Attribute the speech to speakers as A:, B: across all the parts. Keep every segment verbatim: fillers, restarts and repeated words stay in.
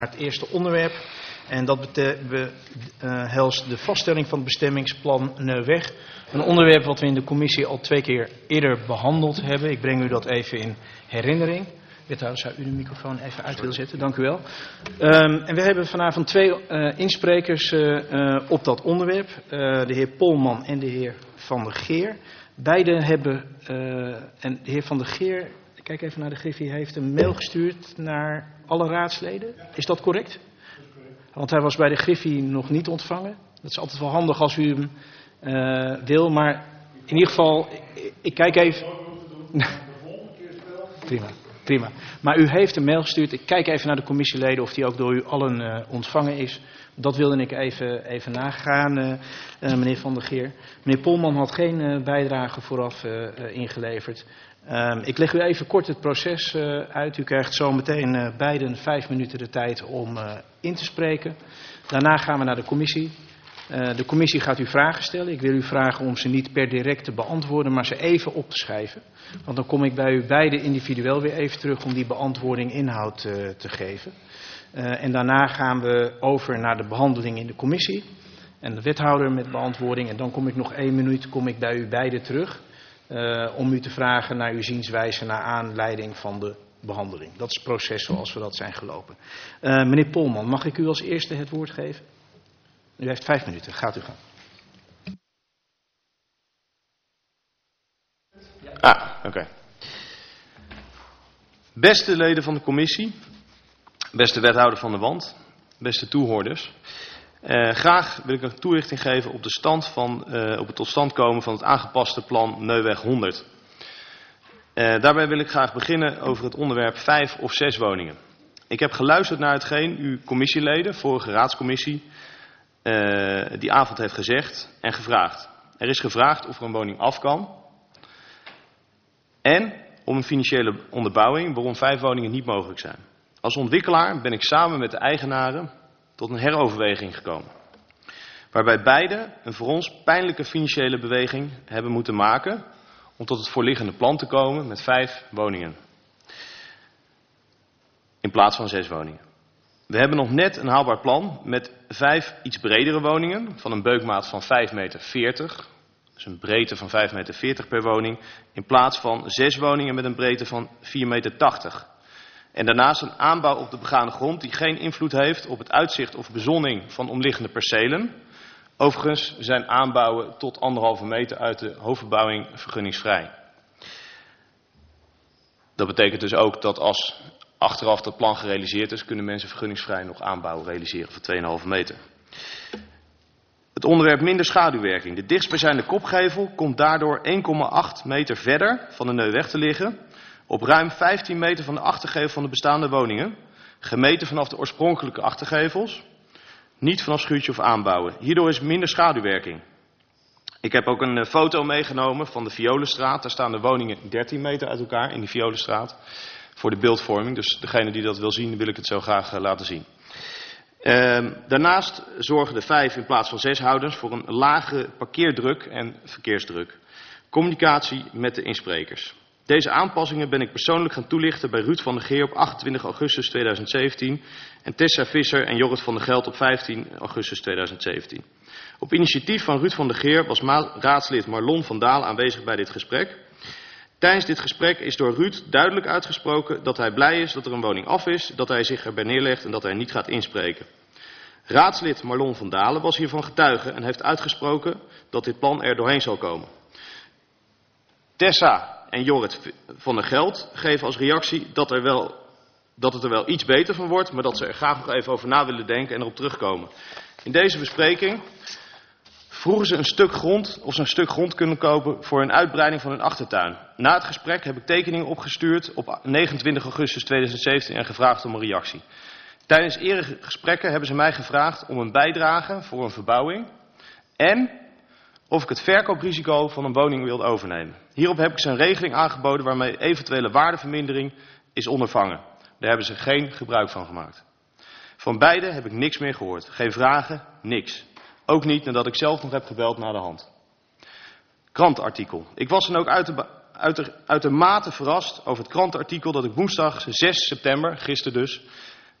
A: Het eerste onderwerp, en dat behelst de vaststelling van het bestemmingsplan Neuweg. Een onderwerp wat we in de commissie al twee keer eerder behandeld hebben. Ik breng u dat even in herinnering. Wethouder, zou u de microfoon even uit willen zetten? Dank u wel. Um, en we hebben vanavond twee uh, insprekers uh, uh, op dat onderwerp. Uh, de heer Polman en de heer Van der Geer. Beiden hebben, uh, en de heer Van der Geer, kijk even naar de Griffie, heeft een mail gestuurd naar alle raadsleden. Is dat correct? Want hij was bij de Griffie nog niet ontvangen. Dat is altijd wel handig als u hem uh, wil, maar in ieder geval, ik, ik kijk even. Prima, prima. Maar u heeft een mail gestuurd. Ik kijk even naar de commissieleden of die ook door u allen uh, ontvangen is. Dat wilde ik even, even nagaan, uh, uh, meneer Van der Geer. Meneer Polman had geen uh, bijdrage vooraf uh, uh, ingeleverd. Um, ik leg u even kort het proces uh, uit. U krijgt zo meteen uh, beiden vijf minuten de tijd om uh, in te spreken. Daarna gaan we naar de commissie. Uh, de commissie gaat u vragen stellen. Ik wil u vragen om ze niet per direct te beantwoorden, maar ze even op te schrijven. Want dan kom ik bij u beiden individueel weer even terug om die beantwoording inhoud uh, te geven. Uh, en daarna gaan we over naar de behandeling in de commissie. En de wethouder met beantwoording. En dan kom ik nog één minuut kom ik bij u beiden terug. Uh, om u te vragen naar uw zienswijze naar aanleiding van de behandeling. Dat is het proces zoals we dat zijn gelopen. Uh, meneer Polman, mag ik u als eerste het woord geven? U heeft vijf minuten. Gaat u gaan.
B: Ah, oké. Okay. Beste leden van de commissie, beste wethouder van de Wand, beste toehoorders. Uh, graag wil ik een toelichting geven op de stand van, uh, op het tot stand komen van het aangepaste plan Neuweg honderd. Uh, daarbij wil ik graag beginnen over het onderwerp vijf of zes woningen. Ik heb geluisterd naar hetgeen uw commissieleden, vorige raadscommissie, uh, die avond heeft gezegd en gevraagd. Er is gevraagd of er een woning af kan en om een financiële onderbouwing waarom vijf woningen niet mogelijk zijn. Als ontwikkelaar ben ik samen met de eigenaren tot een heroverweging gekomen. Waarbij beide een voor ons pijnlijke financiële beweging hebben moeten maken om tot het voorliggende plan te komen met vijf woningen. In plaats van zes woningen. We hebben nog net een haalbaar plan met vijf iets bredere woningen van een beukmaat van vijf meter veertig. Dus een breedte van vijf meter veertig per woning. In plaats van zes woningen met een breedte van vier meter tachtig. En daarnaast een aanbouw op de begane grond die geen invloed heeft op het uitzicht of bezonning van omliggende percelen. Overigens zijn aanbouwen tot anderhalve meter uit de hoofdbebouwing vergunningsvrij. Dat betekent dus ook dat als achteraf dat plan gerealiseerd is, kunnen mensen vergunningsvrij nog aanbouw realiseren van twee komma vijf meter. Het onderwerp minder schaduwwerking. De dichtstbijzijnde kopgevel komt daardoor één komma acht meter verder van de Neuweg te liggen. Op ruim vijftien meter van de achtergevel van de bestaande woningen. Gemeten vanaf de oorspronkelijke achtergevels. Niet vanaf schuurtje of aanbouwen. Hierdoor is minder schaduwwerking. Ik heb ook een foto meegenomen van de Violenstraat. Daar staan de woningen dertien meter uit elkaar in die Violenstraat. Voor de beeldvorming. Dus degene die dat wil zien, wil ik het zo graag uh, laten zien. Uh, daarnaast zorgen de vijf in plaats van zes houders voor een lagere parkeerdruk en verkeersdruk. Communicatie met de insprekers. Deze aanpassingen ben ik persoonlijk gaan toelichten bij Ruud van der Geer op achtentwintig augustus tweeduizend zeventien en Tessa Visser en Jorrit van der Geld op vijftien augustus tweeduizend zeventien. Op initiatief van Ruud van der Geer was raadslid Marlon van Daal aanwezig bij dit gesprek. Tijdens dit gesprek is door Ruud duidelijk uitgesproken dat hij blij is dat er een woning af is, dat hij zich erbij neerlegt en dat hij niet gaat inspreken. Raadslid Marlon van Dalen was hiervan getuige en heeft uitgesproken dat dit plan er doorheen zal komen. Tessa en Jorrit van der Geld geven als reactie dat, er wel, dat het er wel iets beter van wordt, maar dat ze er graag nog even over na willen denken en erop terugkomen. In deze bespreking vroegen ze een stuk grond, of ze een stuk grond kunnen kopen voor een uitbreiding van hun achtertuin. Na het gesprek heb ik tekeningen opgestuurd op negenentwintig augustus tweeduizend zeventien en gevraagd om een reactie. Tijdens eerdere gesprekken hebben ze mij gevraagd om een bijdrage voor een verbouwing en of ik het verkooprisico van een woning wilde overnemen. Hierop heb ik ze een regeling aangeboden waarmee eventuele waardevermindering is ondervangen. Daar hebben ze geen gebruik van gemaakt. Van beide heb ik niks meer gehoord. Geen vragen, niks. Ook niet nadat ik zelf nog heb gebeld naar de hand. Krantenartikel. Ik was dan ook uiter, uiter, uitermate verrast over het krantenartikel dat ik woensdag zes september, gisteren dus,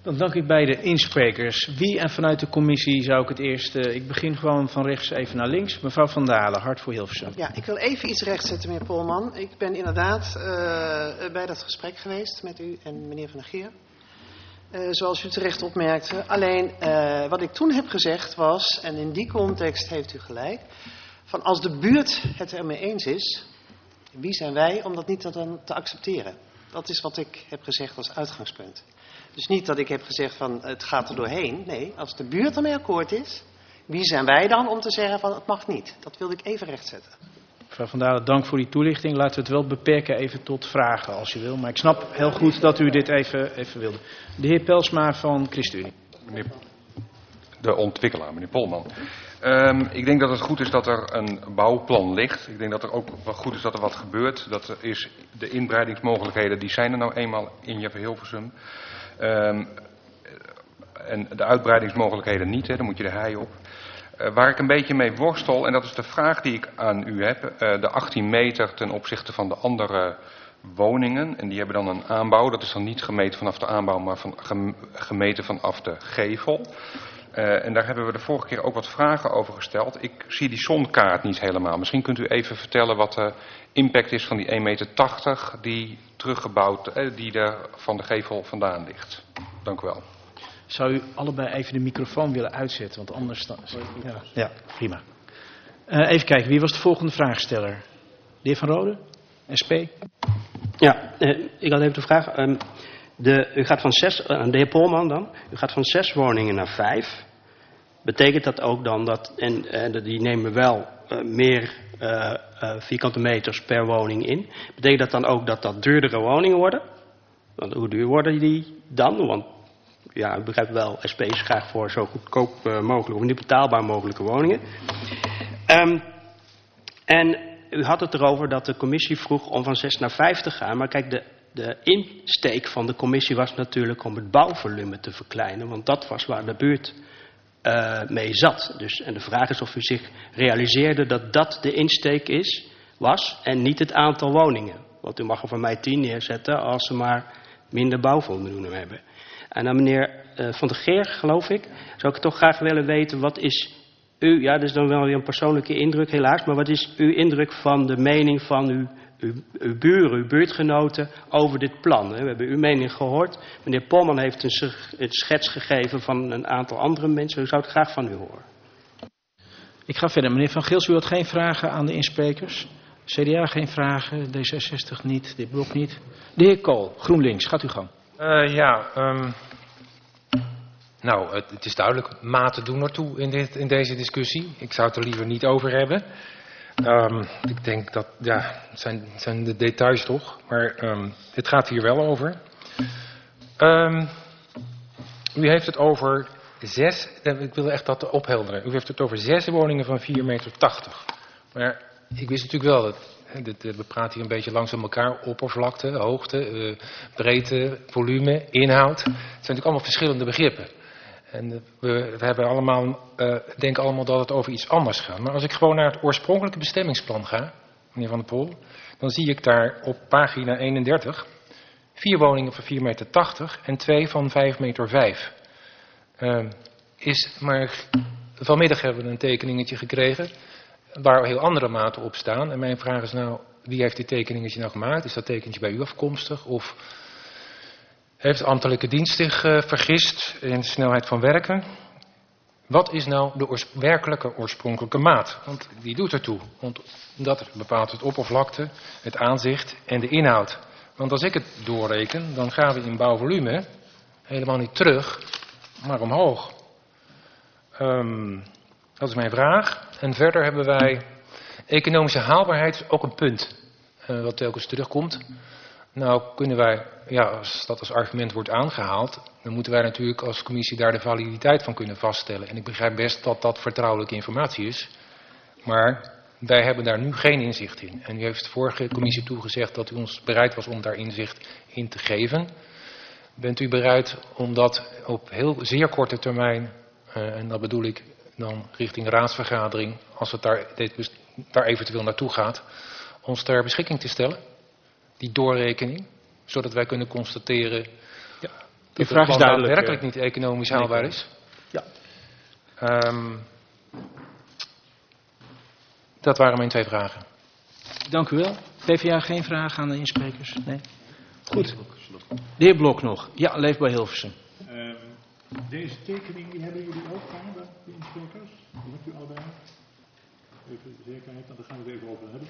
A: Dan dank ik beide insprekers. Wie en vanuit de commissie zou ik het eerst... Uh, ik begin gewoon van rechts even naar links. Mevrouw Van Dalen, Hart voor Hilversum.
C: Ja, ik wil even iets rechtzetten, meneer Polman. Ik ben inderdaad uh, bij dat gesprek geweest met u en meneer Van der Geer. Uh, zoals u terecht opmerkte. Alleen, uh, wat ik toen heb gezegd was, en in die context heeft u gelijk, van als de buurt het ermee eens is, wie zijn wij om dat niet te, te accepteren? Dat is wat ik heb gezegd als uitgangspunt. Dus niet dat ik heb gezegd van het gaat er doorheen. Nee, als de buurt ermee akkoord is, wie zijn wij dan om te zeggen van het mag niet? Dat wilde ik even rechtzetten.
A: Mevrouw Van Dalen, dank voor die toelichting. Laten we het wel beperken even tot vragen als je wil. Maar ik snap heel goed dat u dit even, even wilde. De heer Pelsma van ChristenUnie.
D: Meneer de ontwikkelaar, meneer Polman. Um, ik denk dat het goed is dat er een bouwplan ligt. Ik denk dat er ook wel goed is dat er wat gebeurt. Dat er is de inbreidingsmogelijkheden, die zijn er nou eenmaal in Jeppe Hilversum. Um, en de uitbreidingsmogelijkheden niet, hè, dan moet je de hei op. Uh, waar ik een beetje mee worstel, en dat is de vraag die ik aan u heb. Uh, de achttien meter ten opzichte van de andere woningen. En die hebben dan een aanbouw. Dat is dan niet gemeten vanaf de aanbouw, maar van, gemeten vanaf de gevel. Uh, en daar hebben we de vorige keer ook wat vragen over gesteld. Ik zie die zonkaart niet helemaal. Misschien kunt u even vertellen wat de impact is van die één komma tachtig meter die teruggebouwd, eh, die er van de gevel vandaan ligt. Dank u wel.
A: Zou u allebei even de microfoon willen uitzetten, want anders dan... Ja, ja prima. Uh, even kijken, wie was de volgende vraagsteller? De heer Van Rode, S P.
E: Ja, uh, ik had even de vraag... Um, De, u gaat van zes, uh, de heer Polman dan, u gaat van zes woningen naar vijf. Betekent dat ook dan dat, en, en die nemen wel uh, meer uh, uh, vierkante meters per woning in. Betekent dat dan ook dat dat duurdere woningen worden? Want hoe duur worden die dan? Want ja, u begrijpt wel, S P is graag voor zo goedkoop uh, mogelijk, of niet betaalbaar mogelijke woningen. Um, en u had het erover dat de commissie vroeg om van zes naar vijf te gaan, maar kijk, de De insteek van de commissie was natuurlijk om het bouwvolume te verkleinen. Want dat was waar de buurt uh, mee zat. Dus, en de vraag is of u zich realiseerde dat dat de insteek is, was en niet het aantal woningen. Want u mag er van mij tien neerzetten als ze maar minder bouwvolume hebben. En aan meneer uh, Van der Geer, geloof ik, zou ik toch graag willen weten wat is u, ja dat is dan wel weer een persoonlijke indruk helaas, maar wat is uw indruk van de mening van uw Uw, uw buren, uw buurtgenoten over dit plan. We hebben uw mening gehoord. Meneer Polman heeft een, een schets gegeven van een aantal andere mensen. U zou het graag van u horen.
A: Ik ga verder. Meneer Van Gils, u had geen vragen aan de insprekers? C D A geen vragen, D zesenzestig niet, dit blok niet. De heer Kool, GroenLinks, gaat u gang.
F: Uh, ja, um, nou, het, het is duidelijk mate doen ertoe in, dit, in deze discussie. Ik zou het er liever niet over hebben. Um, ik denk dat, ja, het zijn, het zijn de details toch, maar um, dit gaat hier wel over. Um, u heeft het over zes, ik wil echt dat ophelderen, u heeft het over zes woningen van vier komma tachtig meter. Maar ik wist natuurlijk wel, dat, dat, we praten hier een beetje langs elkaar, oppervlakte, hoogte, uh, breedte, volume, inhoud. Het zijn natuurlijk allemaal verschillende begrippen. En we, we hebben allemaal, uh, denken allemaal dat het over iets anders gaat. Maar als ik gewoon naar het oorspronkelijke bestemmingsplan ga, meneer Van der Pol, dan zie ik daar op pagina eenendertig vier woningen van vier komma tachtig meter en twee van vijf komma vijf meter. Uh, is, maar vanmiddag hebben we een tekeningetje gekregen waar heel andere maten op staan. En mijn vraag is nou, wie heeft dit tekeningetje nou gemaakt? Is dat tekeningetje bij u afkomstig? Of heeft de ambtelijke dienst zich uh, vergist in de snelheid van werken? Wat is nou de oors werkelijke oorspronkelijke maat? Want die doet ertoe. Want dat bepaalt het oppervlakte, het aanzicht en de inhoud. Want als ik het doorreken, dan gaan we in bouwvolume helemaal niet terug, maar omhoog. Um, dat is mijn vraag. En verder hebben wij economische haalbaarheid, ook een punt uh, wat telkens terugkomt. Nou kunnen wij, ja, als dat als argument wordt aangehaald, dan moeten wij natuurlijk als commissie daar de validiteit van kunnen vaststellen. En ik begrijp best dat dat vertrouwelijke informatie is, maar wij hebben daar nu geen inzicht in. En u heeft de vorige commissie toegezegd dat u ons bereid was om daar inzicht in te geven. Bent u bereid om dat op heel zeer korte termijn, uh, en dat bedoel ik dan richting raadsvergadering, als het daar, dit, daar eventueel naartoe gaat, ons ter beschikking te stellen? Die doorrekening, zodat wij kunnen constateren, ja, dat
A: vraag
F: het
A: is
F: plan
A: duidelijk,
F: werkelijk
A: uh,
F: niet economisch haalbaar is.
A: Ja.
F: Um, dat waren mijn twee vragen.
A: Dank u wel. P v A geen vragen aan de insprekers? Nee? Goed. De heer Blok nog. Ja, Leefbaar Hilversum.
G: Um, deze tekening die hebben jullie ook van de insprekers? Die hebt u allebei? Even zekerheid, dan gaan we het even over hebben.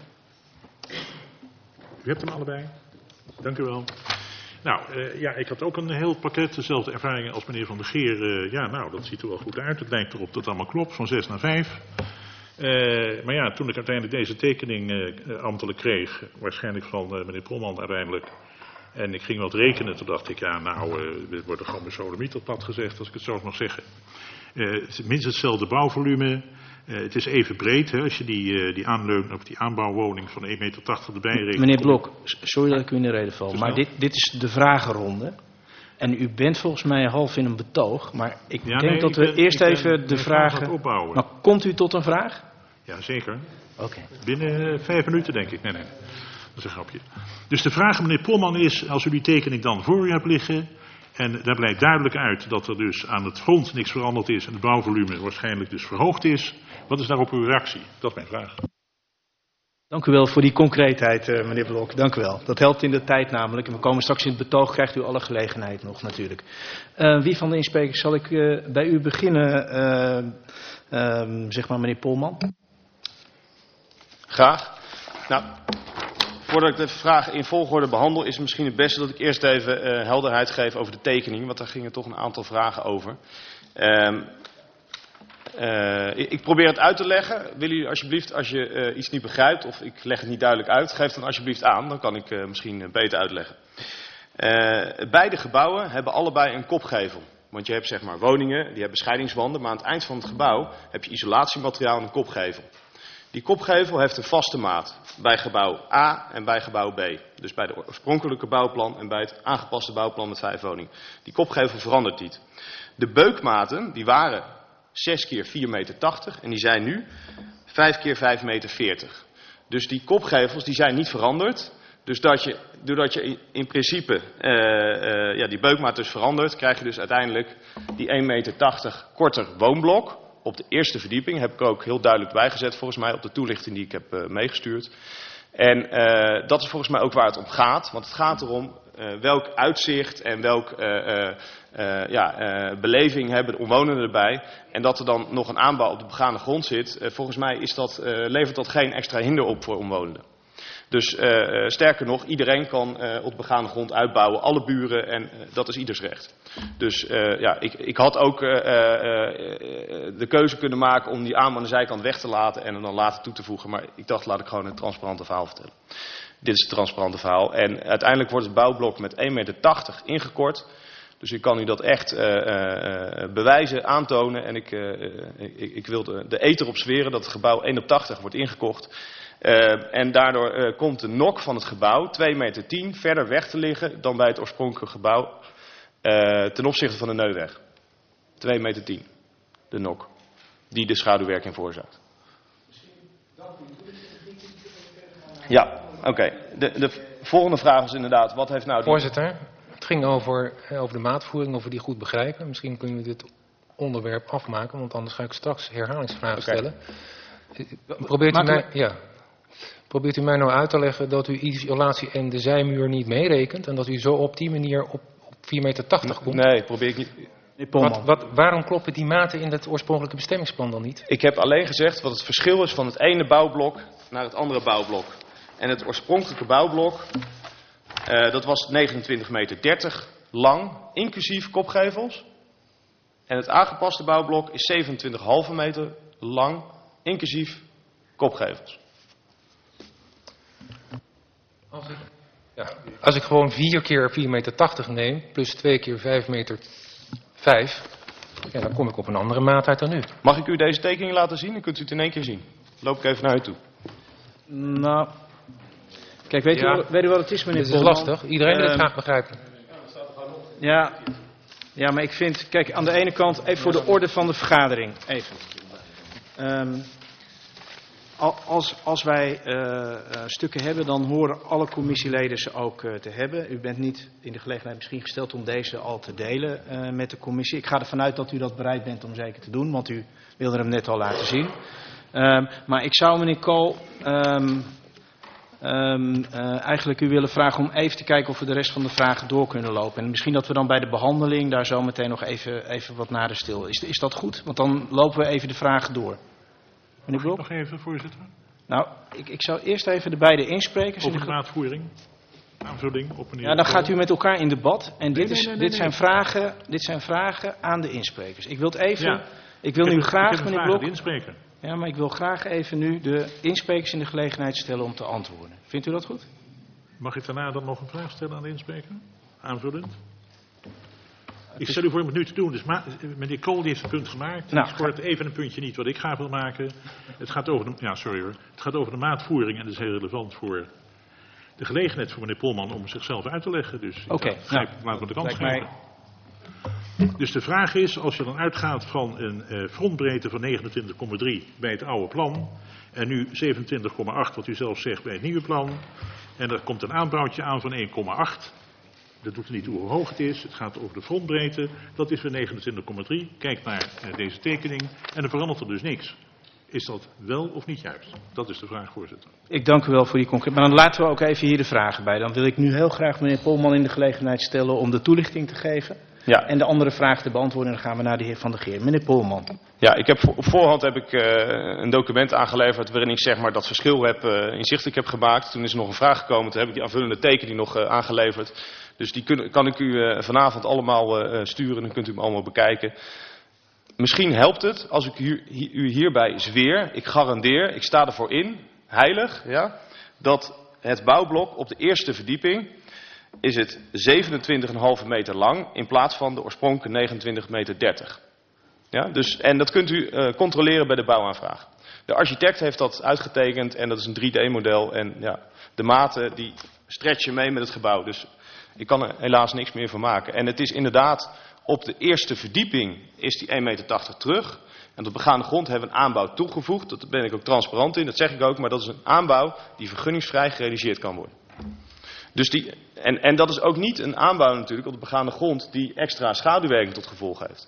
G: U hebt hem allebei. Dank u wel. Nou, uh, ja, ik had ook een heel pakket, dezelfde ervaringen als meneer Van der Geer. Uh, ja, nou, dat ziet er wel goed uit. Het lijkt erop dat het allemaal klopt, van zes naar vijf. Uh, maar ja, toen ik uiteindelijk deze tekening uh, ambtelijk kreeg, waarschijnlijk van uh, meneer Polman uiteindelijk, en ik ging wat rekenen, toen dacht ik, ja, nou, uh, we worden gewoon met sodomiet op pad gezegd, als ik het zo mag zeggen. Uh, het is minstens hetzelfde bouwvolume. Uh, het is even breed, hè, als je die, uh, die, aanleun, of die aanbouwwoning van één meter tachtig erbij rekent.
A: Meneer Blok, sorry dat ik u in de reden val, maar dit, dit is de vragenronde. En u bent volgens mij half in een betoog, maar ik
G: ja,
A: denk
G: nee,
A: dat
G: ik
A: we
G: ben,
A: eerst even de vragen...
G: opbouwen.
A: Maar komt u tot een vraag?
G: Ja, zeker.
A: Oké. Okay.
G: Binnen uh, vijf minuten, denk ik. Nee, nee. Dat is een grapje. Dus de vraag aan meneer Polman is, als u die tekening dan voor u hebt liggen, en daar blijkt duidelijk uit dat er dus aan het front niks veranderd is en het bouwvolume waarschijnlijk dus verhoogd is, wat is daarop uw reactie? Dat is mijn vraag.
A: Dank u wel voor die concreetheid, uh, meneer Blok. Dank u wel. Dat helpt in de tijd namelijk. En we komen straks in het betoog, krijgt u alle gelegenheid nog natuurlijk. Uh, wie van de insprekers zal ik uh, bij u beginnen, uh, uh, zeg maar meneer Polman?
B: Graag. Nou, voordat ik de vraag in volgorde behandel, is het misschien het beste dat ik eerst even uh, helderheid geef over de tekening, want daar gingen toch een aantal vragen over. Uh, Uh, ik probeer het uit te leggen. Willen jullie alsjeblieft, als je uh, iets niet begrijpt of ik leg het niet duidelijk uit, geef dan alsjeblieft aan. Dan kan ik uh, misschien beter uitleggen. Uh, beide gebouwen hebben allebei een kopgevel. Want je hebt zeg maar woningen, die hebben scheidingswanden, maar aan het eind van het gebouw heb je isolatiemateriaal en een kopgevel. Die kopgevel heeft een vaste maat bij gebouw A en bij gebouw B. Dus bij de oorspronkelijke bouwplan en bij het aangepaste bouwplan met vijf woningen. Die kopgevel verandert niet. De beukmaten, die waren zes keer vier meter tachtig en die zijn nu vijf keer vijf meter veertig. Dus die kopgevels die zijn niet veranderd. Dus dat je, doordat je in, in principe uh, uh, ja, die beukmaat dus verandert, krijg je dus uiteindelijk die één meter tachtig korter woonblok. Op de eerste verdieping heb ik ook heel duidelijk bijgezet volgens mij op de toelichting die ik heb uh, meegestuurd. En uh, dat is volgens mij ook waar het om gaat. Want het gaat erom uh, welk uitzicht en welk uh, uh, uh, ja, uh, beleving hebben de omwonenden erbij. En dat er dan nog een aanbouw op de begane grond zit. Uh, volgens mij is dat, uh, levert dat geen extra hinder op voor omwonenden. Dus uh, uh, sterker nog, iedereen kan uh, op begane grond uitbouwen. Alle buren en uh, dat is ieders recht. Dus uh, ja, ik, ik had ook uh, uh, de keuze kunnen maken om die aanbouw aan de zijkant weg te laten en hem dan later toe te voegen. Maar ik dacht, laat ik gewoon een transparante verhaal vertellen. Dit is het transparante verhaal. En uiteindelijk wordt het bouwblok met één meter tachtig ingekort. Dus ik kan u dat echt uh, uh, bewijzen, aantonen. En ik, uh, ik, ik wil de, de eter op zweren dat het gebouw één op tachtig wordt ingekocht. Uh, en daardoor uh, komt de nok van het gebouw twee meter tien verder weg te liggen dan bij het oorspronkelijke gebouw uh, ten opzichte van de Neuweg. twee meter tien, de nok, die de schaduwwerking veroorzaakt. Ja, oké. Okay. De, de volgende vraag is inderdaad, wat heeft nou... Die...
F: Voorzitter, het ging over, over de maatvoering, of we die goed begrijpen. Misschien kunnen we dit onderwerp afmaken, want anders ga ik straks herhalingsvragen okay. stellen. Probeert u, mij, ja. Probeert u mij nou uit te leggen dat u isolatie en de zijmuur niet meerekent en dat u zo op die manier op, op vier meter tachtig komt?
B: Nee, probeer ik niet.
F: Wat, wat, waarom kloppen die maten in het oorspronkelijke bestemmingsplan dan niet?
B: Ik heb alleen gezegd wat het verschil is van het ene bouwblok naar het andere bouwblok. En het oorspronkelijke bouwblok, uh, dat was negenentwintig meter dertig lang, inclusief kopgevels. En het aangepaste bouwblok is zevenentwintig komma vijf meter lang, inclusief kopgevels.
F: Als ik, ja, als ik gewoon vier keer vier meter tachtig neem, plus twee keer vijf meter vijf, ja, dan kom ik op een andere maat uit dan u.
B: Mag ik u deze tekening laten zien? Dan kunt u het in één keer zien. Loop ik even naar u toe.
A: Nou, kijk, weet, ja. u, weet u wat het is, meneer
F: Dit is
A: Polman?
F: lastig. Iedereen wil het uh, graag begrijpen.
A: Ja, ja, maar ik vind, kijk, aan de ene kant, even voor de orde van de vergadering, even. Um, als, als wij uh, uh, stukken hebben, dan horen alle commissieleden ze ook uh, te hebben. U bent niet in de gelegenheid misschien gesteld om deze al te delen uh, met de commissie. Ik ga ervan uit dat u dat bereid bent om zeker te doen, want u wilde hem net al laten zien. Um, maar ik zou meneer Kool um, um, uh, eigenlijk u willen vragen om even te kijken of we de rest van de vragen door kunnen lopen. En misschien dat we dan bij de behandeling daar zo meteen nog even, even wat nader stil. Is, is dat goed? Want dan lopen we even de vragen door. Meneer Blok?
G: Nog even, voorzitter.
A: Nou, ik, ik zou eerst even de beide insprekers...
G: Over de maatvoering. Aanvulling op meneer...
A: Ja, dan gaat u met elkaar in debat. En dit,
G: nee,
A: is,
G: nee, nee,
A: dit,
G: nee.
A: Zijn vragen, dit zijn vragen aan de insprekers. Ik wil het even...
G: Ja.
A: Ik wil
G: ik
A: nu
G: heb,
A: graag,
G: ik heb
A: meneer
G: Blok...
A: Blok...
G: inspreken.
A: Ja, maar ik wil graag even nu de insprekers in de gelegenheid stellen om te antwoorden. Vindt u dat goed?
G: Mag ik daarna dan nog een vraag stellen aan de inspreker? Aanvullend? Ik stel u voor om het nu te doen. Dus ma- meneer Kool die heeft een punt gemaakt.
A: Nou,
G: ik scoort even een puntje niet wat ik graag wil maken. Het gaat over de, ja, sorry hoor. Het gaat over de maatvoering en dat is heel relevant voor de gelegenheid voor meneer Polman om zichzelf uit te leggen. Dus
A: Oké,
G: okay, nou, laat me de kans geven. Dus de vraag is, als je dan uitgaat van een uh, frontbreedte van negenentwintig komma drie bij het oude plan en nu zevenentwintig komma acht wat u zelf zegt bij het nieuwe plan en er komt een aanbouwtje aan van één komma acht. Dat doet er niet toe hoe hoog het is. Het gaat over de frontbreedte. Dat is weer negenentwintig komma drie. Kijk naar uh, deze tekening. En er verandert er dus niks. Is dat wel of niet juist? Dat is de vraag, voorzitter.
A: Ik dank u wel voor die concrete... Maar dan laten we ook even hier de vragen bij. Dan wil ik nu heel graag meneer Polman in de gelegenheid stellen om de toelichting te geven.
B: Ja.
A: En de andere vragen te beantwoorden. En dan gaan we naar de heer Van der Geer. Meneer Polman.
B: Ja, ik heb voor, op voorhand heb ik uh, een document aangeleverd waarin ik zeg maar dat verschil heb, uh, inzichtelijk heb gemaakt. Toen is er nog een vraag gekomen. Toen heb ik die aanvullende tekening nog uh, aangeleverd. Dus die kun, kan ik u uh, vanavond allemaal uh, sturen. Dan kunt u hem allemaal bekijken. Misschien helpt het als ik u, u hierbij zweer. Ik garandeer, ik sta ervoor in, heilig, ja, dat het bouwblok op de eerste verdieping is het zevenentwintig komma vijf meter lang in plaats van de oorspronkelijke negenentwintig komma dertig meter. Ja, dus, en dat kunt u uh, controleren bij de bouwaanvraag. De architect heeft dat uitgetekend en dat is een drie D model. En ja, de maten die stretchen mee met het gebouw. Dus ik kan er helaas niks meer van maken. En het is inderdaad, op de eerste verdieping is die één komma tachtig meter terug. En op de begaande grond hebben we een aanbouw toegevoegd. Daar ben ik ook transparant in, dat zeg ik ook. Maar dat is een aanbouw die vergunningsvrij gerealiseerd kan worden. Dus die, en, en dat is ook niet een aanbouw natuurlijk op de begaande grond die extra schaduwwerking tot gevolg heeft.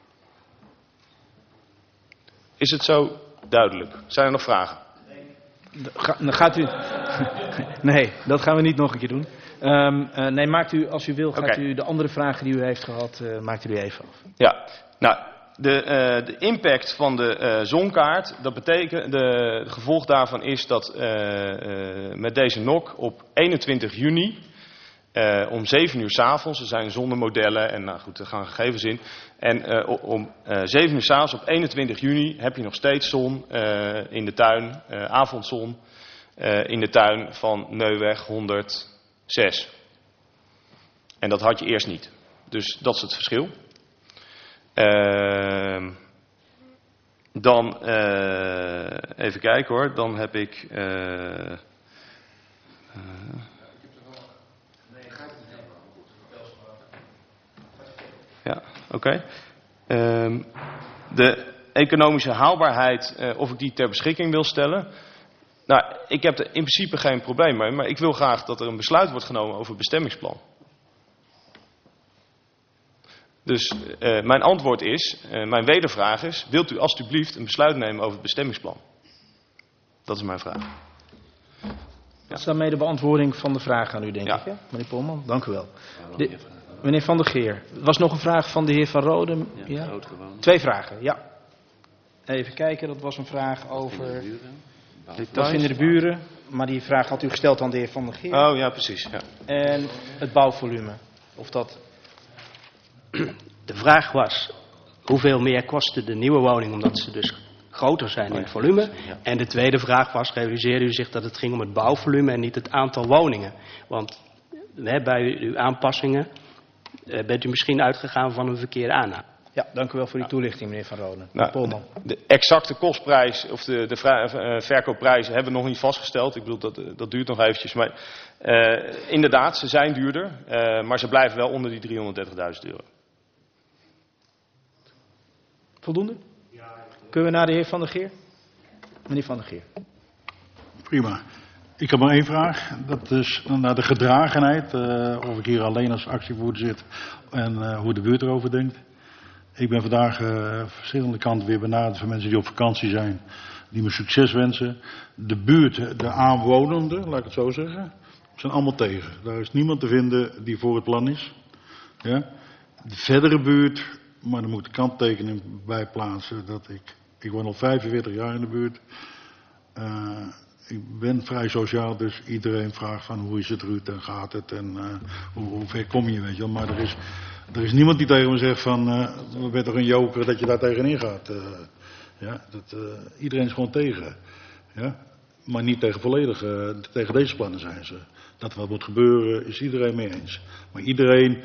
B: Is het zo duidelijk? Zijn er nog vragen?
A: Ga, dan gaat u... Nee, dat gaan we niet nog een keer doen. Um, uh, nee, maakt u, als u wil, gaat
B: Okay.
A: u de andere vragen die u heeft gehad, uh, maakt u die even af.
B: Ja, nou, de, uh, de impact van de uh, zonkaart, dat betekent, de, de gevolg daarvan is dat uh, uh, met deze N O C op eenentwintig juni uh, om zeven uur 's avonds, er zijn zonnemodellen en nou goed, er gaan gegevens in. En uh, om uh, zeven uur 's avonds op eenentwintig juni heb je nog steeds zon uh, in de tuin, uh, avondzon uh, in de tuin van Neuweg honderdzes. En dat had je eerst niet. Dus dat is het verschil. Uh, dan, uh, even kijken hoor, dan heb ik... Uh, uh, ja, oké. Okay. Uh, de economische haalbaarheid, uh, of ik die ter beschikking wil stellen. Nou, ik heb er in principe geen probleem mee, maar ik wil graag dat er een besluit wordt genomen over het bestemmingsplan. Dus uh, mijn antwoord is, uh, mijn wedervraag is, wilt u alstublieft een besluit nemen over het bestemmingsplan? Dat is mijn vraag. Ja.
A: Dat is daarmee de beantwoording van de vraag aan u, denk
B: Ja.
A: ik. Hè? Meneer Polman, dank u wel. De, meneer Van der Geer, er was nog een vraag van de heer Van Rode. Ja, ja? Twee vragen, ja. Even kijken, dat was een vraag over... Wat vinden de buren? Maar die vraag had u gesteld aan de heer Van der Geer.
B: Oh ja, precies. Ja.
A: En het bouwvolume, of dat...
E: De vraag was, hoeveel meer kosten de nieuwe woningen omdat ze dus groter zijn in volume? En de tweede vraag was, realiseerde u zich dat het ging om het bouwvolume en niet het aantal woningen? Want hè, bij uw aanpassingen eh, bent u misschien uitgegaan van een verkeerde aanname.
A: Ja, dank u wel voor die toelichting, meneer Van Roden.
B: Nou,
A: Polman.
B: de exacte kostprijs of de, de vra- uh, verkoopprijs hebben we nog niet vastgesteld. Ik bedoel, dat, dat duurt nog eventjes. Maar uh, inderdaad, ze zijn duurder, uh, maar ze blijven wel onder die driehonderddertigduizend euro.
A: Voldoende? Kunnen we naar de heer Van der Geer? Meneer Van der Geer.
H: Prima. Ik heb maar één vraag. Dat is naar de gedragenheid. Uh, of ik hier alleen als actievoerder zit en uh, hoe de buurt erover denkt. Ik ben vandaag uh, verschillende kanten weer benaderd van mensen die op vakantie zijn. Die me succes wensen. De buurt, de aanwonenden, laat ik het zo zeggen, zijn allemaal tegen. Daar is niemand te vinden die voor het plan is. Ja? De verdere buurt, maar dan moet ik de kanttekening bij plaatsen dat ik, ik woon al vijfenveertig jaar in de buurt. Uh, ik ben vrij sociaal, dus iedereen vraagt van hoe is het Ruud en gaat het en uh, hoe, hoe ver kom je, weet je wel. Maar er is, er is niemand die tegen me zegt van, uh, we bent toch een joker dat je daar tegenin gaat. Uh, ja, dat, uh, iedereen is gewoon tegen. Ja? Maar niet tegen volledig, uh, tegen deze plannen zijn ze. Dat wat moet gebeuren is iedereen mee eens. Maar iedereen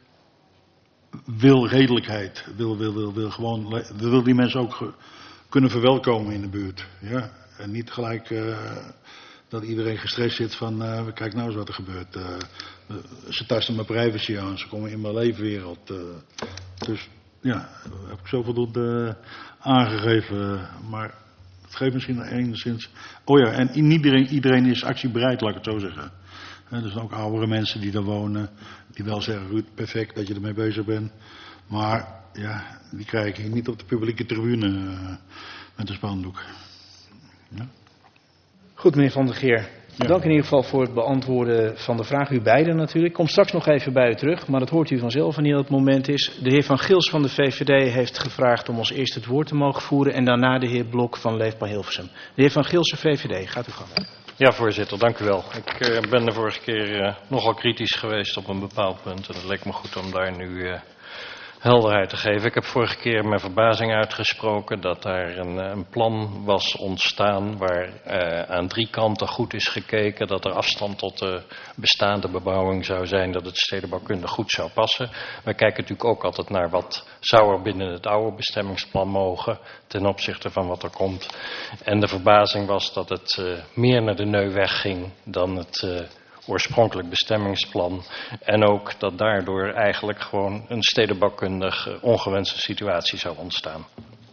H: wil redelijkheid, wil, wil, wil, wil gewoon, wil die mensen ook ge, kunnen verwelkomen in de buurt. Ja? En niet gelijk uh, dat iedereen gestrest zit van, uh, kijk nou eens wat er gebeurt. Uh, uh, ze tasten mijn privacy aan, ze komen in mijn leefwereld. Uh, dus ja, heb ik zo voldoende uh, aangegeven. Maar het geeft misschien enigszins. Oh ja, en iedereen, iedereen is actiebereid, laat ik het zo zeggen. Uh, er zijn ook oudere mensen die daar wonen, die wel zeggen, Ruud, perfect dat je ermee bezig bent. Maar ja, die krijgen hier niet op de publieke tribune uh, met een spandoek. Ja.
A: Goed, meneer Van der Geer.
H: Ja.
A: Dank in ieder geval voor het beantwoorden van de vraag. U beiden natuurlijk. Ik kom straks nog even bij u terug, maar dat hoort u vanzelf wanneer het moment is. De heer Van Gils van de V V D heeft gevraagd om ons eerst het woord te mogen voeren en daarna de heer Blok van Leefbaar Hilversum. De heer Van Gils, V V D, gaat u gang.
I: Ja, voorzitter, dank u wel. Ik uh, ben de vorige keer uh, nogal kritisch geweest op een bepaald punt en het leek me goed om daar nu uh, helderheid te geven. Ik heb vorige keer mijn verbazing uitgesproken dat daar een, een plan was ontstaan waar uh, aan drie kanten goed is gekeken, dat er afstand tot de bestaande bebouwing zou zijn, dat het stedenbouwkundig goed zou passen. We kijken natuurlijk ook altijd naar wat zou er binnen het oude bestemmingsplan mogen ten opzichte van wat er komt. En de verbazing was dat het uh, meer naar de Neuweg ging dan het uh, oorspronkelijk bestemmingsplan. En ook dat daardoor eigenlijk gewoon een stedenbouwkundig uh, ongewenste situatie zou ontstaan.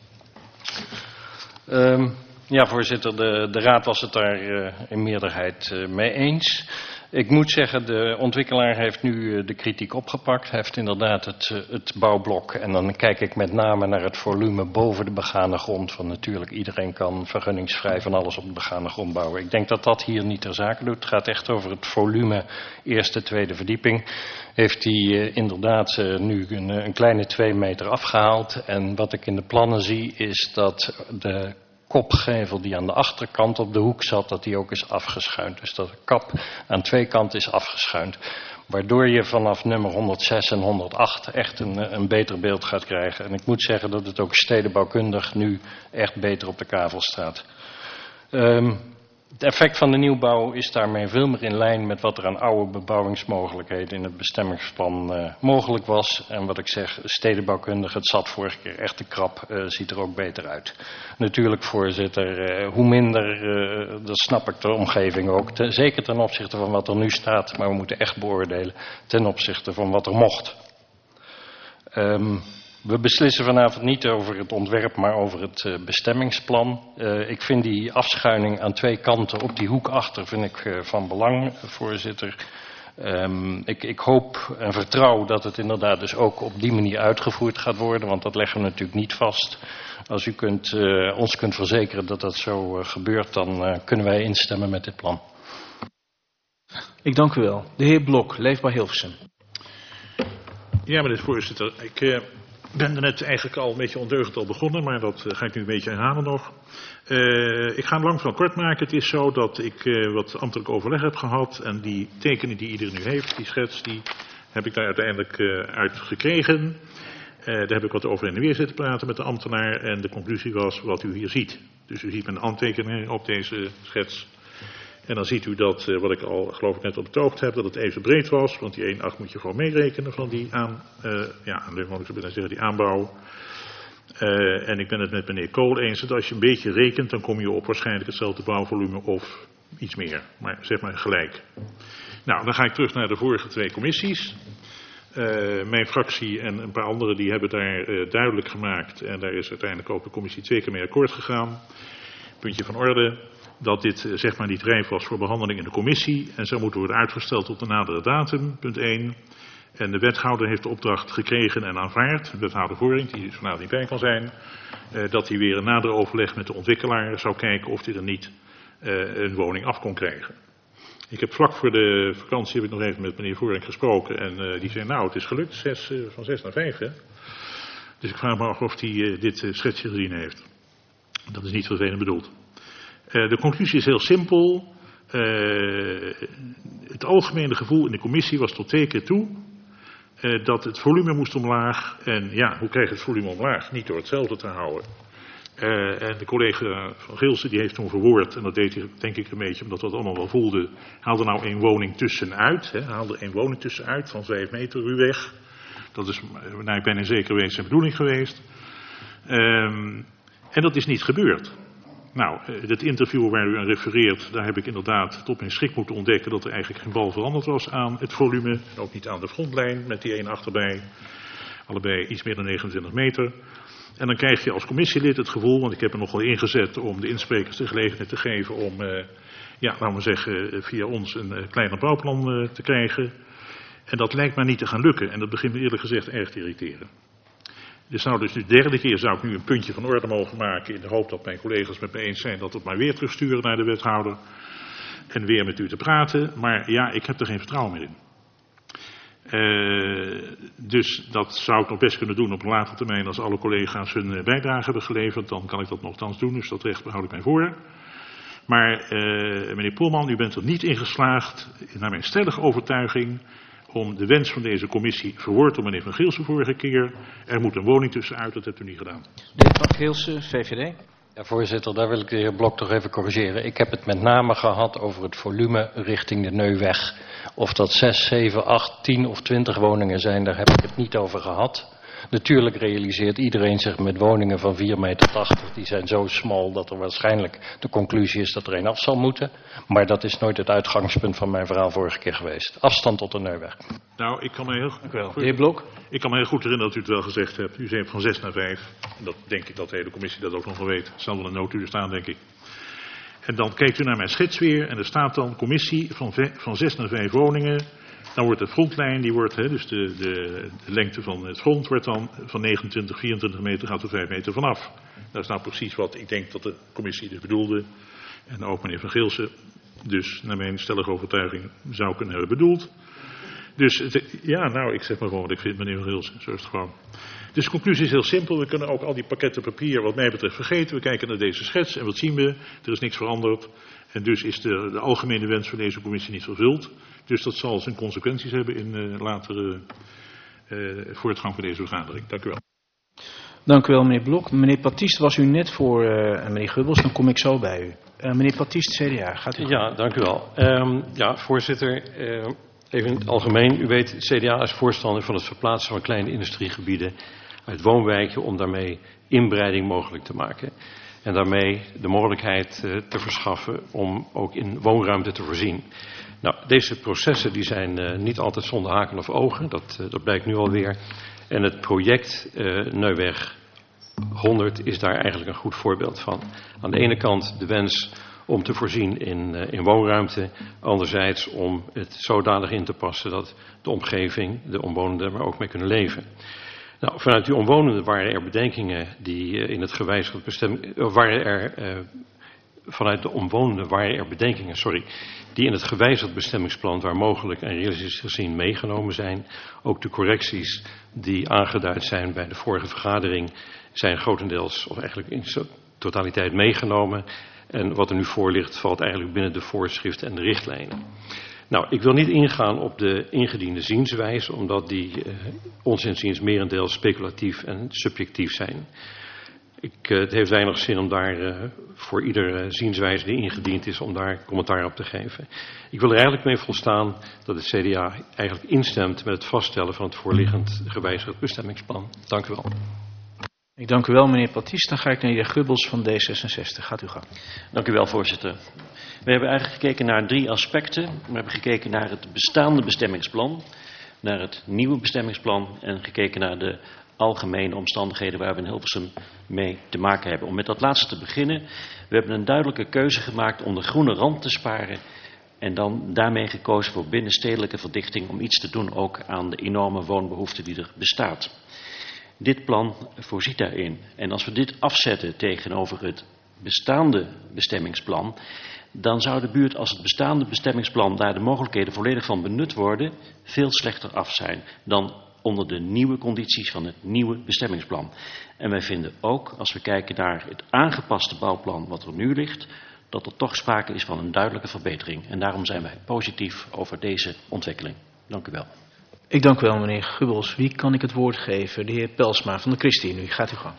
I: Um, ja, voorzitter, de, de Raad was het daar uh, in meerderheid uh, mee eens. Ik moet zeggen, de ontwikkelaar heeft nu uh, de kritiek opgepakt. Hij heeft inderdaad het, uh, het bouwblok. En dan kijk ik met name naar het volume boven de begane grond. Want natuurlijk, iedereen kan vergunningsvrij van alles op de begane grond bouwen. Ik denk dat dat hier niet ter zake doet. Het gaat echt over het volume eerste, tweede verdieping. Heeft hij uh, inderdaad uh, nu een, een kleine twee meter afgehaald. En wat ik in de plannen zie is dat de kopgevel die aan de achterkant op de hoek zat, dat die ook is afgeschuind. Dus dat de kap aan twee kanten is afgeschuind. Waardoor je vanaf nummer honderdzes en honderdacht echt een, een beter beeld gaat krijgen. En ik moet zeggen dat het ook stedenbouwkundig nu echt beter op de kavel staat. Um, Het effect van de nieuwbouw is daarmee veel meer in lijn met wat er aan oude bebouwingsmogelijkheden in het bestemmingsplan uh, mogelijk was. En wat ik zeg, stedenbouwkundig, het zat vorige keer echt te krap, uh, ziet er ook beter uit. Natuurlijk, voorzitter, uh, hoe minder, uh, dat snap ik de omgeving ook. Te, zeker ten opzichte van wat er nu staat, maar we moeten echt beoordelen ten opzichte van wat er mocht. Um, We beslissen vanavond niet over het ontwerp, maar over het uh, bestemmingsplan. Uh, ik vind die afschuining aan twee kanten op die hoek achter vind ik, uh, van belang, voorzitter. Um, ik, ik hoop en vertrouw dat het inderdaad dus ook op die manier uitgevoerd gaat worden, want dat leggen we natuurlijk niet vast. Als u kunt, uh, ons kunt verzekeren dat dat zo uh, gebeurt, dan uh, kunnen wij instemmen met dit plan.
A: Ik dank u wel. De heer Blok, Leefbaar Hilversum.
G: Ja, meneer de voorzitter. Ik uh, ben er net eigenlijk al een beetje ondeugend al begonnen, maar dat uh, ga ik nu een beetje herhalen nog. Uh, ik ga hem lang van kort maken. Het is zo dat ik uh, wat ambtelijk overleg heb gehad en die tekening die iedereen nu heeft, die schets, die heb ik daar uiteindelijk uh, uit gekregen. Uh, daar heb ik wat over in de weer zitten praten met de ambtenaar en de conclusie was wat u hier ziet. Dus u ziet mijn handtekening op deze schets. En dan ziet u dat, uh, wat ik al geloof ik net al betoogd heb, dat het even breed was. Want die één komma acht moet je gewoon meerekenen van die, aan, uh, ja, moet ik zeggen, die aanbouw. Uh, en ik ben het met meneer Kool eens dat als je een beetje rekent, dan kom je op waarschijnlijk hetzelfde bouwvolume of iets meer. Maar zeg maar gelijk. Nou, dan ga ik terug naar de vorige twee commissies. Uh, mijn fractie en een paar anderen die hebben daar uh, duidelijk gemaakt. En daar is uiteindelijk ook de commissie twee keer mee akkoord gegaan. Puntje van orde. dat dit uh, zeg maar niet rijp was voor behandeling in de commissie en zou moeten worden uitgesteld tot een nadere datum, punt één. En de wethouder heeft de opdracht gekregen en aanvaard, de wethouder Voorink, die dus vanavond niet bij kan zijn, uh, dat hij weer een nader overleg met de ontwikkelaar zou kijken of hij er niet uh, een woning af kon krijgen. Ik heb vlak voor de vakantie heb ik nog even met meneer Voorink gesproken en uh, die zei nou het is gelukt, zes, uh, van zes naar vijf hè. Dus ik vraag me af of hij uh, dit uh, schetsje gezien heeft. Dat is niet vervelend bedoeld. Uh, de conclusie is heel simpel. Uh, het algemene gevoel in de commissie was tot twee keer toe uh, dat het volume moest omlaag. En ja, hoe krijg je het volume omlaag? Niet door hetzelfde te houden. Uh, en de collega van Gilsen die heeft toen verwoord, en dat deed hij denk ik een beetje omdat we dat allemaal wel voelden, haalde nou één woning tussenuit. Hè, haalde één woning tussenuit van vijf meter ruwweg. Dat is naar ik ben in zeker weten zijn bedoeling geweest. Um, en dat is niet gebeurd. Nou, het interview waar u aan refereert, daar heb ik inderdaad tot mijn schrik moeten ontdekken dat er eigenlijk geen bal veranderd was aan het volume. En ook niet aan de frontlijn met die één achterbij. Allebei iets meer dan negenentwintig meter. En dan krijg je als commissielid het gevoel, want ik heb er nogal ingezet om de insprekers de gelegenheid te geven om, uh, ja, laten we zeggen, via ons een uh, kleiner bouwplan uh, te krijgen. En dat lijkt maar niet te gaan lukken. En dat begint me eerlijk gezegd erg te irriteren. Dus nou, dus de derde keer zou ik nu een puntje van orde mogen maken in de hoop dat mijn collega's met me eens zijn dat het maar weer terugsturen naar de wethouder. En weer met u te praten. Maar ja, ik heb er geen vertrouwen meer in. Uh, dus dat zou ik nog best kunnen doen op een latere termijn als alle collega's hun uh, bijdrage hebben geleverd. Dan kan ik dat nogthans doen, dus dat recht behoud ik mij voor. Maar uh, meneer Poelman, u bent er niet in geslaagd, naar mijn stellige overtuiging, om de wens van deze commissie verwoord door meneer Van Gilsen vorige keer. Er moet een woning tussenuit, dat hebt u niet gedaan.
A: De heer Van Gilsen, V V D.
I: Ja, voorzitter, daar wil ik de heer Blok toch even corrigeren. Ik heb het met name gehad over het volume richting de Neuweg. Of dat zes, zeven, acht, tien of twintig woningen zijn, daar heb ik het niet over gehad. Natuurlijk realiseert iedereen zich met woningen van vier meter tachtig, die zijn zo smal dat er waarschijnlijk de conclusie is dat er een af zal moeten. Maar dat is nooit het uitgangspunt van mijn verhaal vorige keer geweest. Afstand tot de Neuweg.
G: Nou, ik kan me heel, Dank u wel.
A: De heer Blok.
G: Ik kan me heel goed herinneren dat u het wel gezegd hebt. U zei van zes naar vijf. En dat denk ik dat de hele commissie dat ook nog wel weet. Er zal wel een notulen staan, denk ik. En dan kijkt u naar mijn schets weer en er staat dan commissie van, van zes naar vijf woningen. Dan wordt de frontlijn, die wordt, hè, dus de, de, de lengte van het front wordt dan van negenentwintig, vierentwintig meter, gaat er vijf meter vanaf. Dat is nou precies wat ik denk dat de commissie dus bedoelde. En ook meneer Van Gilsen, dus naar mijn stellige overtuiging, zou kunnen hebben bedoeld. Dus het, ja, nou, ik zeg maar gewoon wat ik vind, meneer Van Gilsen, zo is het gewoon. Dus de conclusie is heel simpel. We kunnen ook al die pakketten papier wat mij betreft vergeten. We kijken naar deze schets en wat zien we? Er is niks veranderd. En dus is de, de algemene wens van deze commissie niet vervuld. Dus dat zal zijn consequenties hebben in uh, latere uh, voortgang van deze vergadering. Dank u wel.
A: Dank u wel, meneer Blok. Meneer Baptiste was u net voor uh, meneer Gubbels, dan kom ik zo bij u. Uh, meneer Baptiste, C D A, gaat u gaan.
J: Ja, dank u wel. Um, ja, voorzitter, uh, even in het algemeen. U weet, C D A is voorstander van het verplaatsen van kleine industriegebieden uit woonwijken om daarmee inbreiding mogelijk te maken. En daarmee de mogelijkheid uh, te verschaffen om ook in woonruimte te voorzien. Nou, deze processen die zijn uh, niet altijd zonder haken of ogen, dat, uh, dat blijkt nu alweer. En het project uh, Neuweg honderd is daar eigenlijk een goed voorbeeld van. Aan de ene kant de wens om te voorzien in, uh, in woonruimte. Anderzijds om het zodanig in te passen dat de omgeving, de omwonenden er ook mee kunnen leven. Nou, vanuit die omwonenden waren er bedenkingen die uh, in het gewijzigd bestemming, uh, waren er, uh, vanuit de omwonenden waren er bedenkingen, sorry, die in het gewijzigd bestemmingsplan waar mogelijk en realistisch gezien meegenomen zijn. Ook de correcties die aangeduid zijn bij de vorige vergadering zijn grotendeels of eigenlijk in totaliteit meegenomen. En wat er nu voor ligt valt eigenlijk binnen de voorschriften en de richtlijnen. Nou, ik wil niet ingaan op de ingediende zienswijze, omdat die uh, ons inziens merendeels speculatief en subjectief zijn. Ik, uh, het heeft weinig zin om daar uh, voor iedere uh, zienswijze die ingediend is, om daar commentaar op te geven. Ik wil er eigenlijk mee volstaan dat het C D A eigenlijk instemt met het vaststellen van het voorliggend gewijzigd bestemmingsplan. Dank u wel.
A: Ik dank u wel, meneer Baptiste. Dan ga ik naar de heer Gubbels van D zesenzestig. Gaat u gang.
K: Dank u wel, voorzitter. We hebben eigenlijk gekeken naar drie aspecten. We hebben gekeken naar het bestaande bestemmingsplan, naar het nieuwe bestemmingsplan en gekeken naar de algemene omstandigheden waar we in Hilversum mee te maken hebben. Om met dat laatste te beginnen, we hebben een duidelijke keuze gemaakt om de groene rand te sparen en dan daarmee gekozen voor binnenstedelijke verdichting om iets te doen ook aan de enorme woonbehoefte die er bestaat. Dit plan voorziet daarin. En als we dit afzetten tegenover het bestaande bestemmingsplan, dan zou de buurt als het bestaande bestemmingsplan daar de mogelijkheden volledig van benut worden, veel slechter af zijn dan onder de nieuwe condities van het nieuwe bestemmingsplan. En wij vinden ook, als we kijken naar het aangepaste bouwplan wat er nu ligt, dat er toch sprake is van een duidelijke verbetering. En daarom zijn wij positief over deze ontwikkeling. Dank u wel.
A: Ik dank u wel, meneer Gubbels. Wie kan ik het woord geven? De heer Pelsma van de ChristenUnie. Gaat u gang.